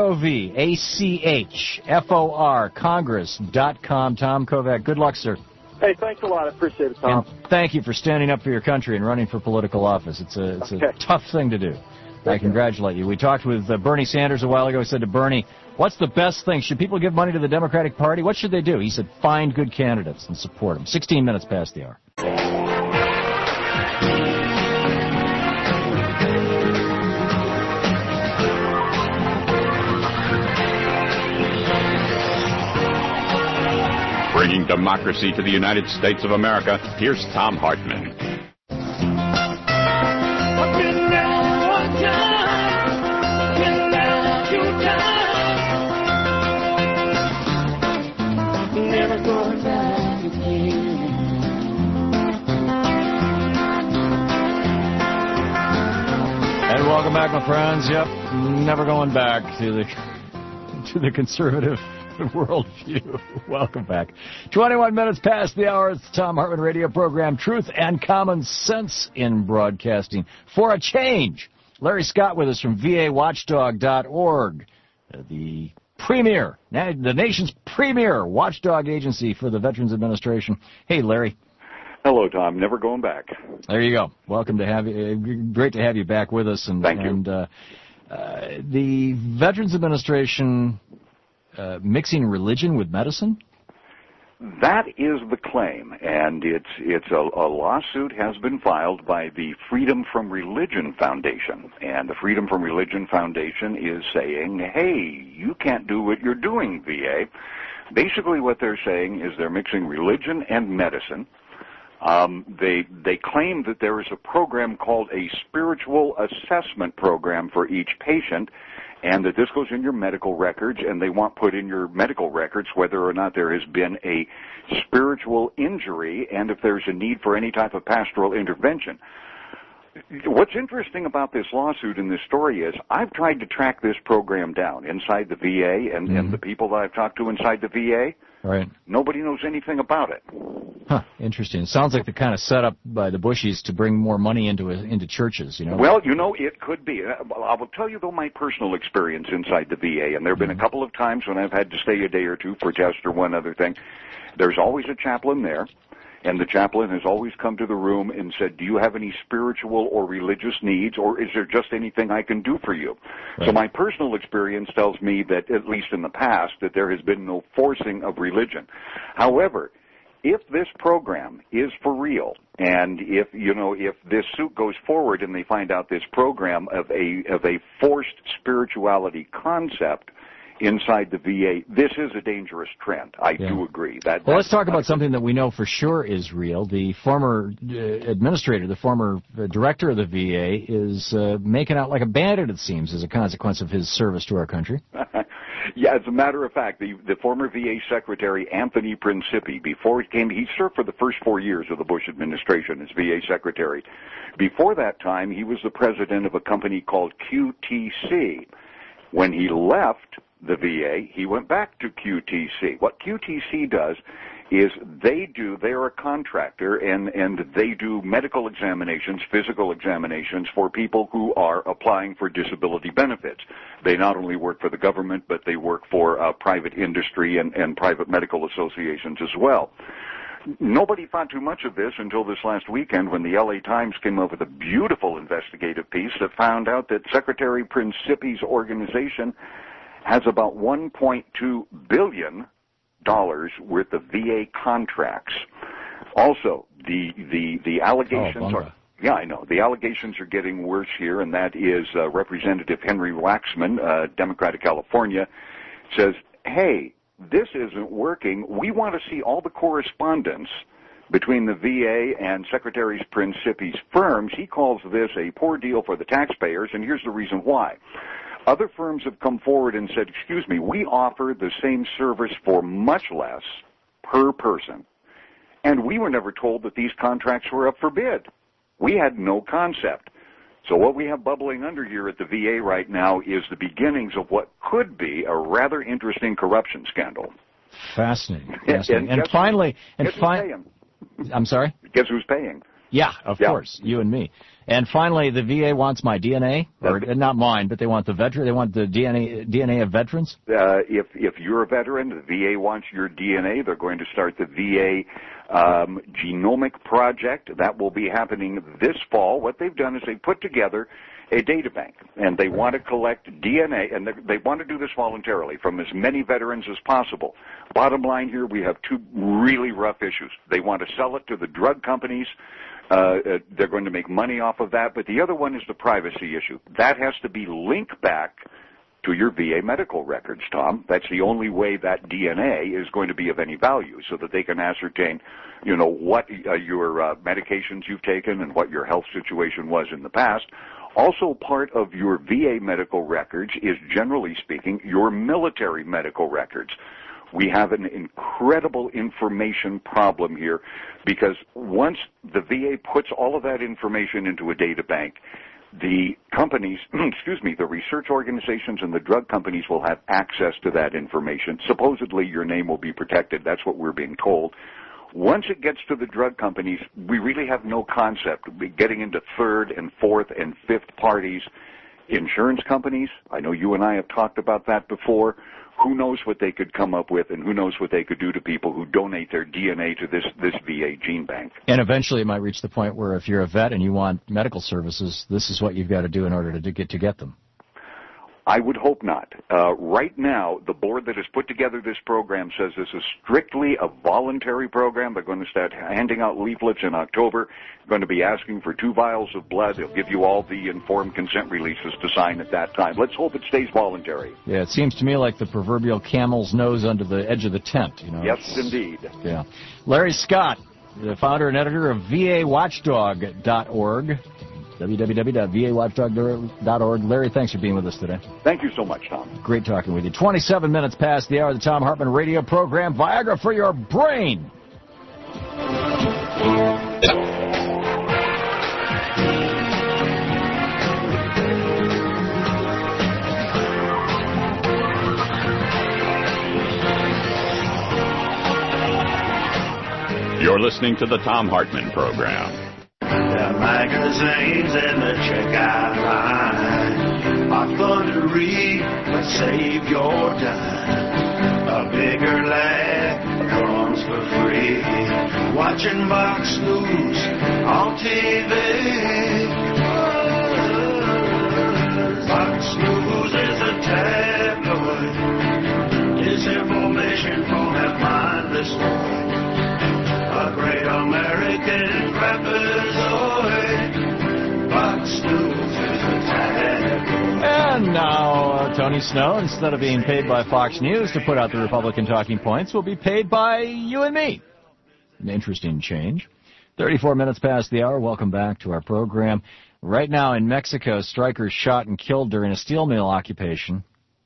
KOVACHFOR, Congress.com. Tom Kovach, good luck, sir. Hey, thanks a lot. I appreciate it, Tom. And thank you for standing up for your country and running for political office. It's a tough thing to do. I congratulate you. We talked with Bernie Sanders a while ago. I said to Bernie, what's the best thing? Should people give money to the Democratic Party? What should they do? He said, find good candidates and support them. 16 minutes past the hour. Bringing democracy to the United States of America, here's Thom Hartmann. And welcome back, my friends. Yep, never going back to the conservative worldview. Welcome back. 21 minutes past the hour. It's the Thom Hartmann radio program, Truth and Common Sense in Broadcasting. For a change, Larry Scott with us from VAWatchdog.org, the nation's premier watchdog agency for the Veterans Administration. Hey, Larry. Hello, Tom. Never going back. There you go. Welcome to have you. Great to have you back with us. Thank you. The Veterans Administration mixing religion with medicine? That is the claim, and it's a lawsuit has been filed by the Freedom from Religion Foundation, and the Freedom from Religion Foundation is saying, hey, you can't do what you're doing, VA. Basically what they're saying is they're mixing religion and medicine. They claim that there is a program called a spiritual assessment program for each patient, and that this goes in your medical records, and they want put in your medical records whether or not there has been a spiritual injury and if there's a need for any type of pastoral intervention. What's interesting about this lawsuit and this story is I've tried to track this program down inside the VA and the people that I've talked to inside the VA. Right. Nobody knows anything about it. Huh, interesting. It sounds like the kind of setup by the Bushies to bring more money into churches, you know. Well, it could be. I will tell you, though, my personal experience inside the VA, and there have been a couple of times when I've had to stay a day or two for a test or one other thing. There's always a chaplain there, and the chaplain has always come to the room and said, do you have any spiritual or religious needs, or is there just anything I can do for you? Right. So my personal experience tells me that, at least in the past, that there has been no forcing of religion. However, if this program is for real, and if this suit goes forward and they find out this program of a forced spirituality concept inside the VA, this is a dangerous trend. I do agree. Well, let's talk about something that we know for sure is real. The former administrator, the former director of the VA, is making out like a bandit, it seems, as a consequence of his service to our country. Yeah, as a matter of fact, the former VA Secretary, Anthony Principi, before he served for the first 4 years of the Bush administration as VA Secretary. Before that time, he was the president of a company called QTC. When he left the VA, he went back to QTC. What QTC does is they're a contractor, and they do medical examinations, physical examinations for people who are applying for disability benefits. They not only work for the government, but they work for private industry and private medical associations as well. Nobody thought too much of this until this last weekend when the LA Times came up with a beautiful investigative piece that found out that Secretary Principi's organization has about $1.2 billion worth of VA contracts. Also, the allegations are... Yeah, I know. The allegations are getting worse here, and that is Representative Henry Waxman, Democrat of California, says, hey, this isn't working. We want to see all the correspondence between the VA and Secretary Principi's firms. He calls this a poor deal for the taxpayers, and here's the reason why. Other firms have come forward and said, excuse me, we offer the same service for much less per person. And we were never told that these contracts were up for bid. We had no concept. So what we have bubbling under here at the VA right now is the beginnings of what could be a rather interesting corruption scandal. Fascinating. And finally, I'm sorry? Guess who's paying? Yeah, of course, you and me. And finally, the VA wants my DNA, or not mine, but they want the veteran. They want the DNA of veterans. If you're a veteran, the VA wants your DNA. They're going to start the VA genomic project. That will be happening this fall. What they've done is they put together a data bank, and they want to collect DNA, and they want to do this voluntarily from as many veterans as possible. Bottom line here, we have two really rough issues. They want to sell it to the drug companies. They're going to make money off of that, but the other one is the privacy issue. That has to be linked back to your VA medical records, Tom. That's the only way that DNA is going to be of any value, so that they can ascertain, what your medications you've taken and what your health situation was in the past. Also part of your VA medical records is, generally speaking, your military medical records. We have an incredible information problem here because once the VA puts all of that information into a data bank, the companies, the research organizations and the drug companies will have access to that information. Supposedly your name will be protected. That's what we're being told. Once it gets to the drug companies, we really have no concept. We're getting into third and fourth and fifth parties. Insurance companies, I know you and I have talked about that before. Who knows what they could come up with, and who knows what they could do to people who donate their DNA to this VA gene bank. And eventually it might reach the point where if you're a vet and you want medical services, this is what you've got to do in order to get them. I would hope not. Right now, the board that has put together this program says this is strictly a voluntary program. They're going to start handing out leaflets in October. They're going to be asking for 2 vials of blood. They'll give you all the informed consent releases to sign at that time. Let's hope it stays voluntary. Yeah, it seems to me like the proverbial camel's nose under the edge of the tent. Yes, indeed. Yeah. Larry Scott, the founder and editor of VAWatchdog.org. www.vawatchdog.org. Larry, thanks for being with us today. Thank you so much, Tom. Great talking with you. 27 minutes past the hour of the Thom Hartmann radio program, Viagra for your brain. You're listening to the Thom Hartmann program. The magazines and the checkout line are fun to read, but save your dime. A bigger laugh comes for free. Watching Fox News on TV. Fox News is a tabloid. Disinformation from that mindless boy. A great American trapezoid. Fox News is a tabloid. And now, Tony Snow, instead of being paid by Fox News to put out the Republican talking points, will be paid by you and me. An interesting change. 34 minutes past the hour. Welcome back to our program. Right now in Mexico, strikers shot and killed during a steel mill occupation.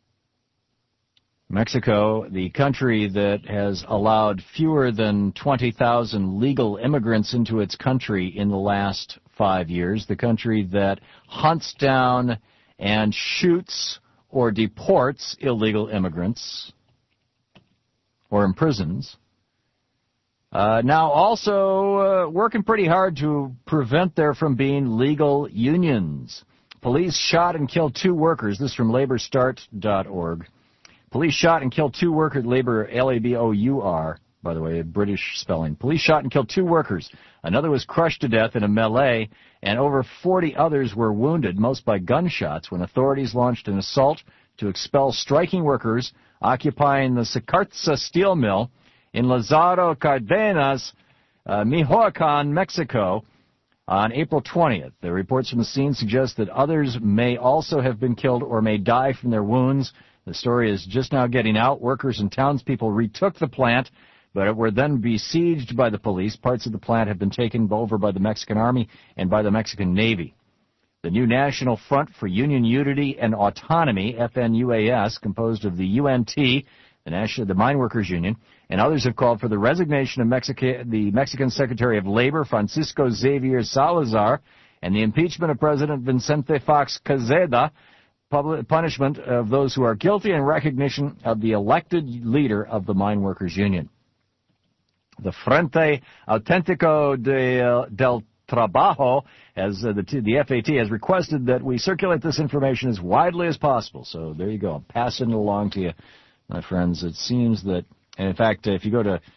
Mexico, the country that has allowed fewer than 20,000 legal immigrants into its country in the last 5 years, the country that hunts down and shoots or deports illegal immigrants or imprisons. Now, also working pretty hard to prevent there from being legal unions. Police shot and killed 2 workers. This is from LabourStart.org. Police shot and killed 2 workers. Labor, L-A-B-O-U-R, by the way, British spelling. Police shot and killed 2 workers. Another was crushed to death in a melee, and over 40 others were wounded, most by gunshots, when authorities launched an assault to expel striking workers occupying the Sacarza steel mill in Lázaro Cárdenas, Michoacán, Mexico, on April 20th. The reports from the scene suggest that others may also have been killed or may die from their wounds. The story is just now getting out. Workers and townspeople retook the plant, but were then besieged by the police. Parts of the plant have been taken over by the Mexican Army and by the Mexican Navy. The new National Front for Union Unity and Autonomy, FNUAS, composed of the UNT, the Mine Workers Union, and others have called for the resignation of the Mexican Secretary of Labor, Francisco Xavier Salazar, and the impeachment of President Vicente Fox Quezada, punishment of those who are guilty, and recognition of the elected leader of the Mine Workers Union. The Frente Auténtico del Trabajo, as the FAT, has requested that we circulate this information as widely as possible. So there you go. I'm passing it along to you, my friends. It seems that, and in fact, if you go to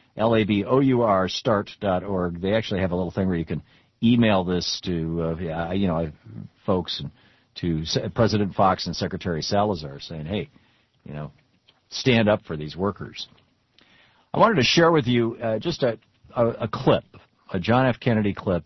LabourStart.org, they actually have a little thing where you can email this to, folks, and to President Fox and Secretary Salazar, saying, hey, stand up for these workers. I wanted to share with you just a clip, a John F. Kennedy clip.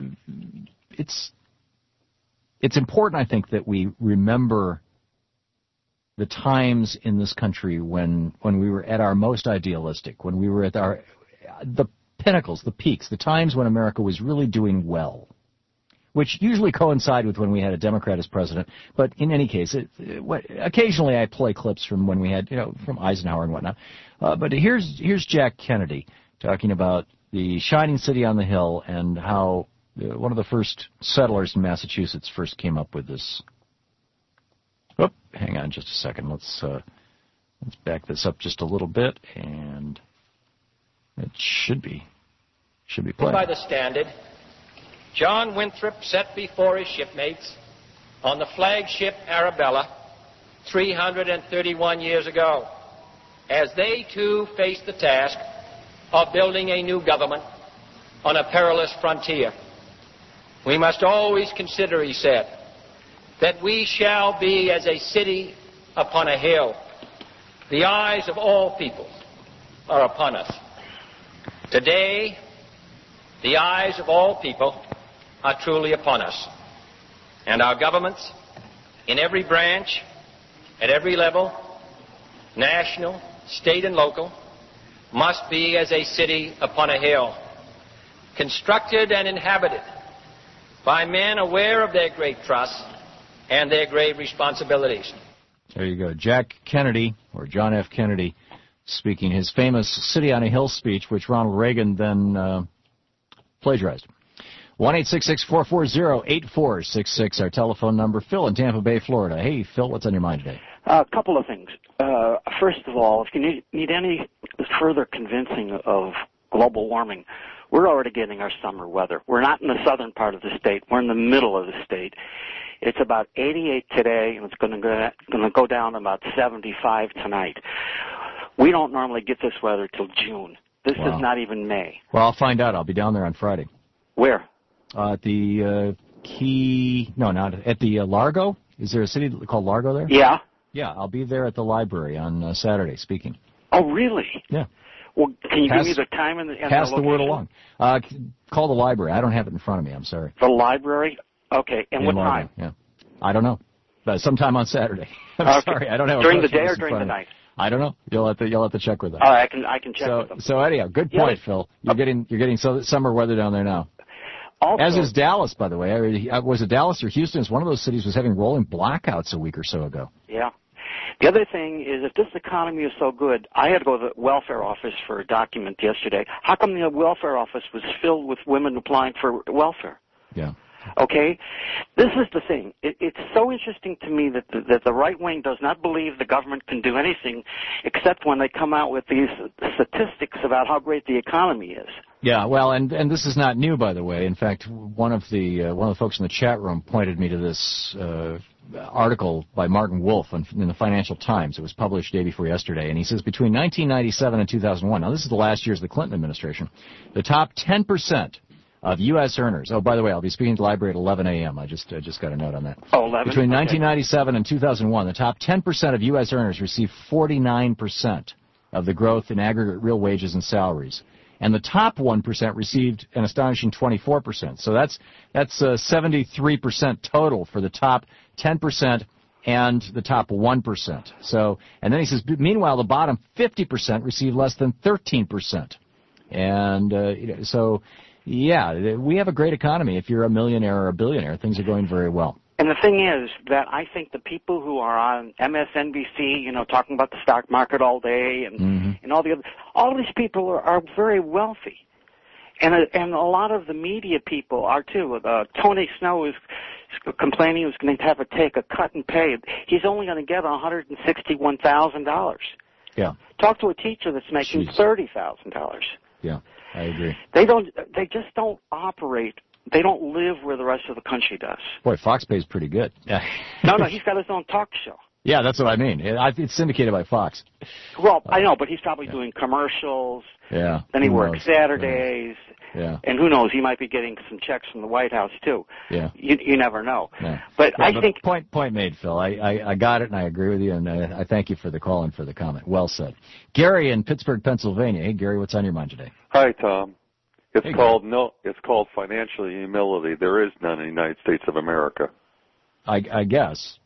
It's important, I think, that we remember the times in this country when we were at our most idealistic, when we were at the pinnacles, the peaks, the times when America was really doing well, which usually coincide with when we had a Democrat as president. But in any case, occasionally I play clips from when we had, from Eisenhower and whatnot. But here's Jack Kennedy talking about the shining city on the hill and how one of the first settlers in Massachusetts first came up with this. Oh, hang on just a second. Let's back this up just a little bit, and it should be playing. By the Standard, John Winthrop set before his shipmates on the flagship Arabella 331 years ago, as they too faced the task of building a new government on a perilous frontier. We must always consider, he said, that we shall be as a city upon a hill. The eyes of all people are upon us. Today, the eyes of all people are truly upon us. And our governments, in every branch, at every level, national, state, and local, must be as a city upon a hill, constructed and inhabited by men aware of their great trusts and their grave responsibilities. There you go. Jack Kennedy, or John F. Kennedy, speaking his famous City on a Hill speech, which Ronald Reagan then plagiarized. 1-866-440-8466, our telephone number. Phil in Tampa Bay, Florida. Hey, Phil, what's on your mind today? A couple of things. First of all, if you need any further convincing of global warming, we're already getting our summer weather. We're not in the southern part of the state. We're in the middle of the state. It's about 88 today, and it's going to go down to about 75 tonight. We don't normally get this weather till June. This is not even May. Well, I'll find out. I'll be down there on Friday. Where? At the not at the Largo. Is there a city called Largo there? Yeah. Yeah, I'll be there at the library on Saturday speaking. Oh, really? Yeah. Well, can you give me the time and the pass the word along? Call the library. I don't have it in front of me. I'm sorry. The library? Okay. And what Largo. time? Yeah. I don't know. But sometime on Saturday. I'm sorry. I don't have during the day or during the night? I don't know. You'll have to check with them. All right, I can check with them. So anyhow, good point, Phil. You're getting summer weather down there now. Also, as is Dallas, by the way. Was it Dallas or Houston? One of those cities was having rolling blackouts a week or so ago. Yeah. The other thing is, if this economy is so good, I had to go to the welfare office for a document yesterday. How come the welfare office was filled with women applying for welfare? Yeah. Okay? This is the thing. It's so interesting to me that the right wing does not believe the government can do anything except when they come out with these statistics about how great the economy is. Yeah, well, and this is not new, by the way. In fact, one of the folks in the chat room pointed me to this article by Martin Wolf in the Financial Times. It was published day before yesterday, and he says between 1997 and 2001, now this is the last years of the Clinton administration, the top 10% of U.S. earners. Oh, by the way, I'll be speaking to the library at 11 a.m. I just got a note on that. Oh, 11? Between 1997 and 2001, the top 10% of U.S. earners received 49% of the growth in aggregate real wages and salaries. And the top 1% received an astonishing 24%. So that's 73% total for the top 10% and the top 1%. So, and then he says, meanwhile, the bottom 50% received less than 13%. And so, yeah, we have a great economy. If you're a millionaire or a billionaire, things are going very well. And the thing is that I think the people who are on MSNBC, talking about the stock market all day and all these people are very wealthy. And a lot of the media people are too. Tony Snow is complaining he was going to take a cut in pay. He's only going to get $161,000. Yeah. Talk to a teacher that's making $30,000. Yeah, I agree. They just don't operate. They don't live where the rest of the country does. Boy, Fox pays pretty good. Yeah. No, he's got his own talk show. Yeah, that's what I mean. It's syndicated by Fox. Well, I know, but he's probably doing commercials. Yeah. Then he works Saturdays. Yeah. And who knows, he might be getting some checks from the White House, too. Yeah. You never know. Yeah. But I think... Point made, Phil. I got it, and I agree with you, and I thank you for the call and for the comment. Well said. Gary in Pittsburgh, Pennsylvania. Hey, Gary, what's on your mind today? Hi, Tom. It's called financial humility. There is none in the United States of America. I guess.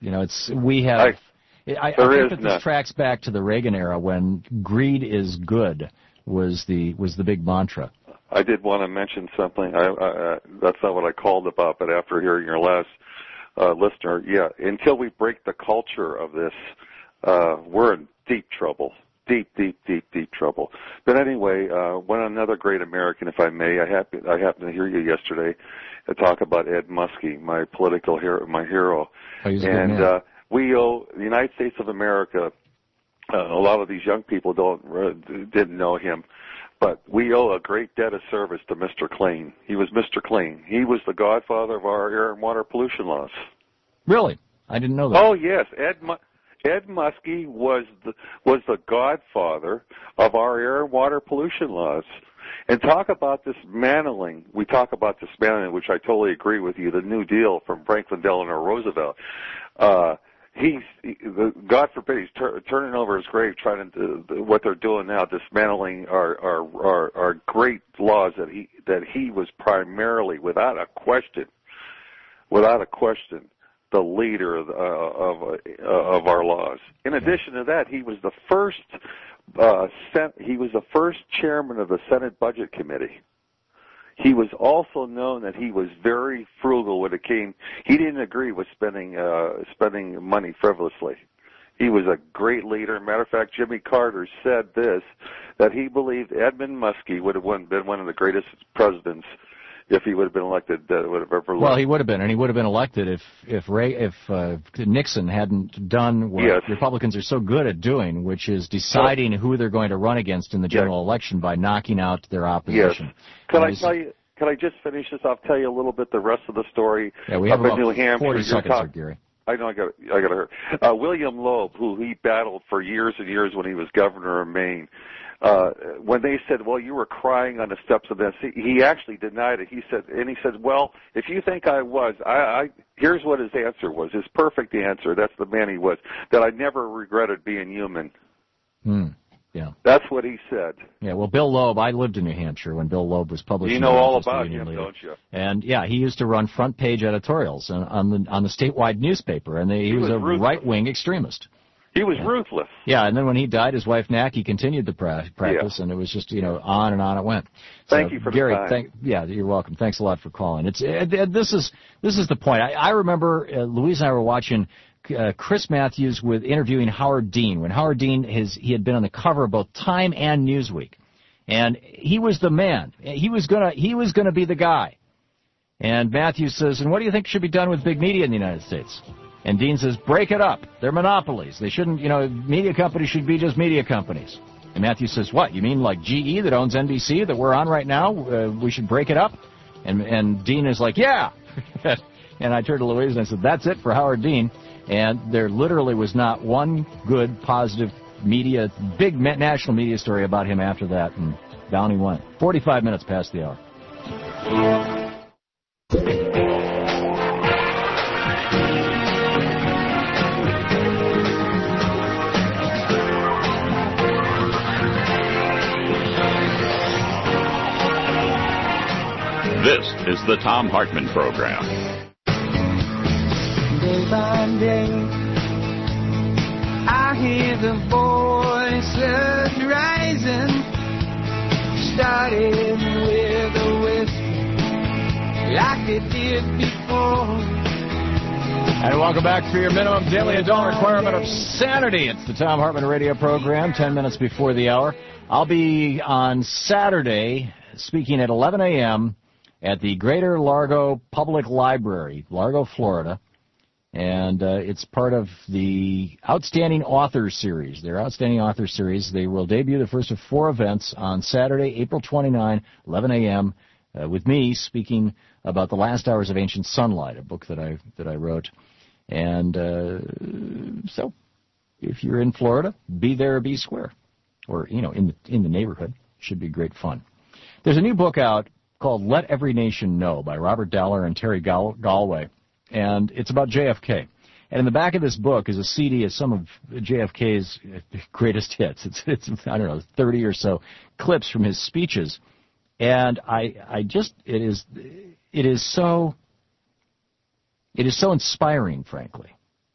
We have... I think that this tracks back to the Reagan era when greed is good was the big mantra. I did want to mention something. That's not what I called about, but after hearing your last listener, until we break the culture of this, we're in deep trouble. Deep trouble. But anyway, another great American, if I may, I happened to hear you yesterday talk about Ed Muskie, my political hero, my hero. Oh, he's a good man. We owe the United States of America. A lot of these young people didn't know him, but we owe a great debt of service to Mr. Clean. He was Mr. Clean. He was the godfather of our air and water pollution laws. Really? I didn't know that. Oh yes, Ed Muskie was the godfather of our air and water pollution laws. And talk about dismantling. We talk about dismantling, which I totally agree with you, the New Deal from Franklin Delano Roosevelt. God forbid, he's turning over his grave trying to what they're doing now, dismantling our great laws that he was primarily, without a question, the leader of our laws. In addition to that, he was the first chairman of the Senate Budget Committee. He was also known that he was very frugal when it came. He didn't agree with spending money frivolously. He was a great leader. Matter of fact, Jimmy Carter said that he believed Edmund Muskie would have been one of the greatest presidents if he would have been elected, would have ever lived. Well, he would have been, and he would have been elected if Nixon hadn't done what Republicans are so good at doing, which is deciding who they're going to run against in the general election by knocking out their opposition. Yes. Can I just finish this? I'll tell you a little bit the rest of the story. Yeah, we have about New Hampshire. 40 seconds here, Gary. I know, I got to hurry. William Loeb, who he battled for years and years when he was governor of Maine, when they said, well, you were crying on the steps of this, he actually denied it. He said, well, if you think I was, here's what his answer was, his perfect answer, that's the man he was, that I never regretted being human. Yeah. That's what he said. Yeah, well, Bill Loeb, I lived in New Hampshire when Bill Loeb was publishing. You know all about him, don't you? And, yeah, he used to run front-page editorials on the statewide newspaper, and he was a right-wing extremist. He was ruthless. Yeah, and then when he died, his wife, Naki, continued the practice, and it was just, on and on it went. Thank you for Gary, the time. You're welcome. Thanks a lot for calling. This is the point. I remember Louise and I were watching Chris Matthews interviewing Howard Dean when Howard Dean he had been on the cover of both Time and Newsweek, and he was the man. He was gonna be the guy. And Matthews says, and what do you think should be done with big media in the United States? And Dean says, break it up. They're monopolies. They shouldn't, media companies should be just media companies. And Matthews says, what, you mean like GE that owns NBC that we're on right now? We should break it up? And Dean is like, yeah. And I turned to Louise and I said, that's it for Howard Dean. And there literally was not one good, positive media, big national media story about him after that. And down he went. 45 minutes past the hour. This is the Thom Hartmann Program. Day by day, I hear the voices rising, starting with a whisper, like they did before. And welcome back for your minimum daily adult requirement of sanity. It's the Thom Hartmann Radio Program, 10 minutes before the hour. I'll be on Saturday speaking at 11 a.m. at the Greater Largo Public Library, Largo, Florida. And it's part of the Outstanding Authors Series. Their Outstanding Authors Series. They will debut the first of 4 events on Saturday, April 29, 11 a.m., with me speaking about The Last Hours of Ancient Sunlight, a book that I wrote. And so, if you're in Florida, be there or be square, or in the neighborhood. Should be great fun. There's a new book out called Let Every Nation Know by Robert Dahler and Terry Galway. And it's about JFK. And in the back of this book is a CD of some of JFK's greatest hits. It's I don't know, 30 or so clips from his speeches. And it is so inspiring, frankly,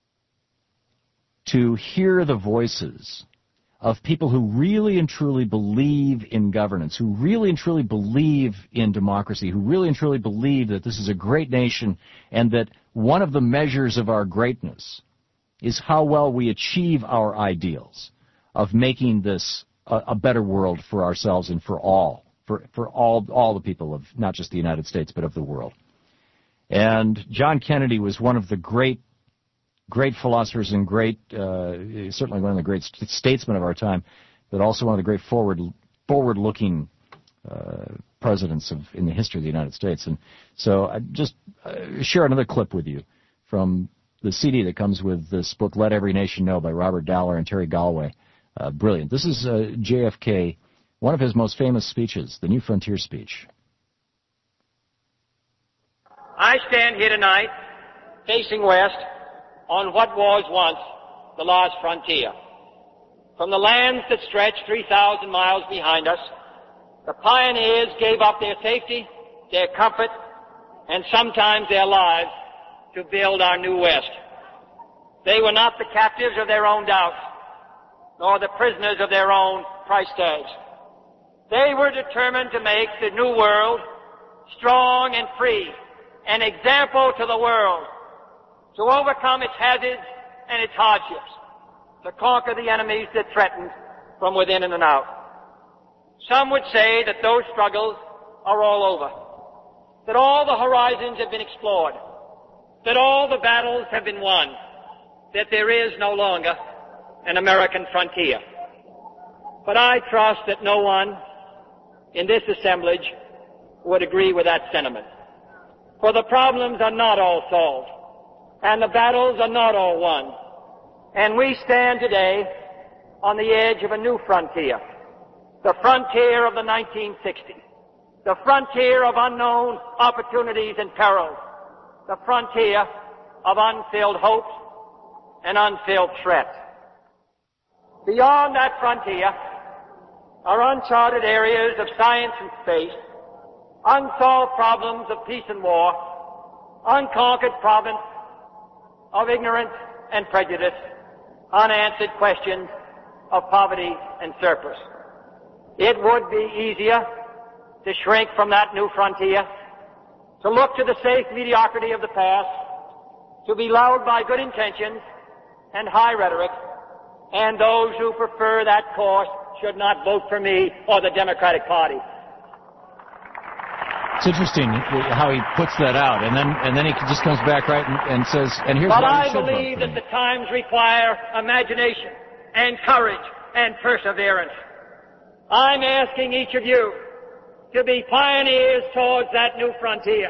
to hear the voices of people who really and truly believe in governance, who really and truly believe in democracy, who really and truly believe that this is a great nation and that one of the measures of our greatness is how well we achieve our ideals of making this a better world for ourselves and for all the people of not just the United States but of the world. And John Kennedy was one of the great philosophers and certainly one of the great statesmen of our time, but also one of the great forward-looking presidents in the history of the United States. And so I just share another clip with you from the CD that comes with this book, Let Every Nation Know by Robert Dahler and Terry Galway. Brilliant. This is JFK, one of his most famous speeches, the New Frontier speech. I stand here tonight, facing west, on what was once the lost frontier. From the lands that stretch 3,000 miles behind us, the pioneers gave up their safety, their comfort, and sometimes their lives to build our new West. They were not the captives of their own doubts, nor the prisoners of their own price tags. They were determined to make the new world strong and free, an example to the world, to overcome its hazards and its hardships, to conquer the enemies that threatened from within and out. Some would say that those struggles are all over, that all the horizons have been explored, that all the battles have been won, that there is no longer an American frontier. But I trust that no one in this assemblage would agree with that sentiment. For the problems are not all solved, and the battles are not all won. And we stand today on the edge of a new frontier, the frontier of the 1960s, the frontier of unknown opportunities and perils, the frontier of unfilled hopes and unfilled threats. Beyond that frontier are uncharted areas of science and space, unsolved problems of peace and war, unconquered province of ignorance and prejudice, unanswered questions of poverty and surplus. It would be easier to shrink from that new frontier, to look to the safe mediocrity of the past, to be lulled by good intentions and high rhetoric, and those who prefer that course should not vote for me or the Democratic Party. It's interesting how he puts that out, and then he just comes back right and says, and here's but what I believe that the times require imagination and courage and perseverance. I'm asking each of you to be pioneers towards that new frontier.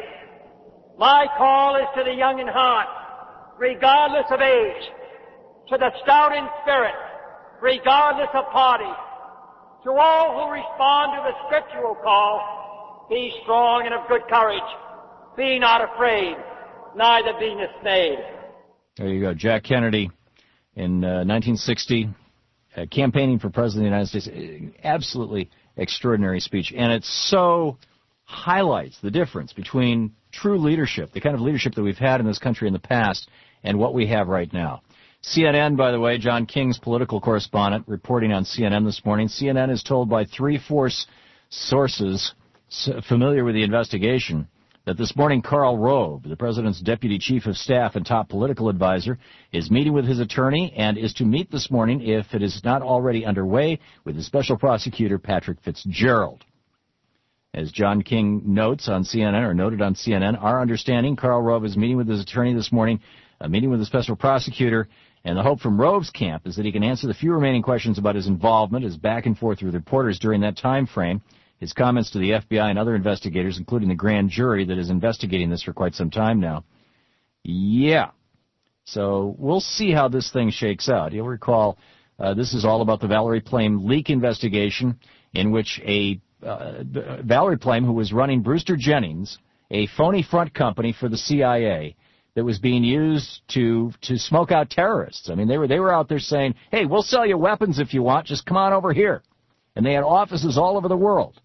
My call is to the young in heart, regardless of age, to the stout in spirit, regardless of party, to all who respond to the scriptural call. Be strong and of good courage. Be not afraid, neither be dismayed. There you go. Jack Kennedy in 1960, campaigning for President of the United States. Absolutely extraordinary speech. And it so highlights the difference between true leadership, the kind of leadership that we've had in this country in the past, and what we have right now. CNN, by the way, John King's political correspondent, reporting on CNN this morning. CNN is told by 3/4 sources familiar with the investigation that this morning Karl Rove, the president's deputy chief of staff and top political advisor, is meeting with his attorney and is to meet this morning, if it is not already underway, with the special prosecutor Patrick Fitzgerald. As John King notes on CNN, or noted on CNN, our understanding, Karl Rove is meeting with his attorney this morning, a meeting with the special prosecutor, and the hope from Rove's camp is that he can answer the few remaining questions about his involvement, his back and forth with reporters during that time frame, his comments to the FBI and other investigators, including the grand jury that is investigating this for quite some time now. Yeah. So we'll see how this thing shakes out. You'll recall this is all about the Valerie Plame leak investigation, in which Valerie Plame, who was running Brewster Jennings, a phony front company for the CIA, that was being used to smoke out terrorists. I mean, they were out there saying, hey, we'll sell you weapons if you want, just come on over here. And they had offices all over the world.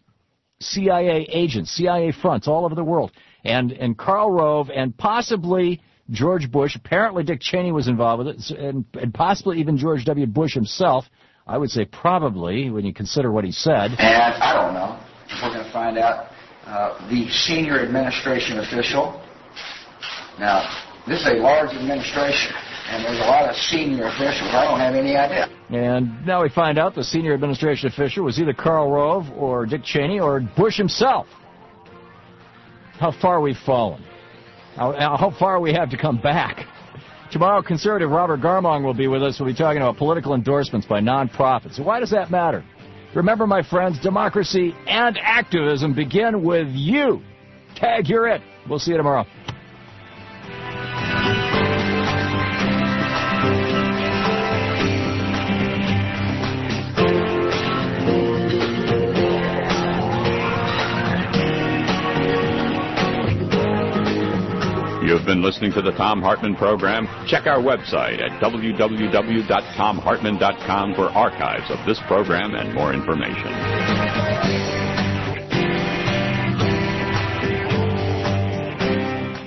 CIA agents, CIA fronts all over the world. And Karl Rove and possibly George Bush, apparently Dick Cheney was involved with it, and possibly even George W. Bush himself. I would say probably, when you consider what he said. And I don't know. We're going to find out. The senior administration official. Now, this is a large administration, and there's a lot of senior officials. I don't have any idea. And now we find out the senior administration official was either Karl Rove or Dick Cheney or Bush himself. How far we've fallen. How far we have to come back. Tomorrow, conservative Robert Garmong will be with us. We'll be talking about political endorsements by nonprofits. So why does that matter? Remember, my friends, democracy and activism begin with you. Tag, you're it. We'll see you tomorrow. You've been listening to the Thom Hartmann Program. Check our website at www.thomhartmann.com for archives of this program and more information.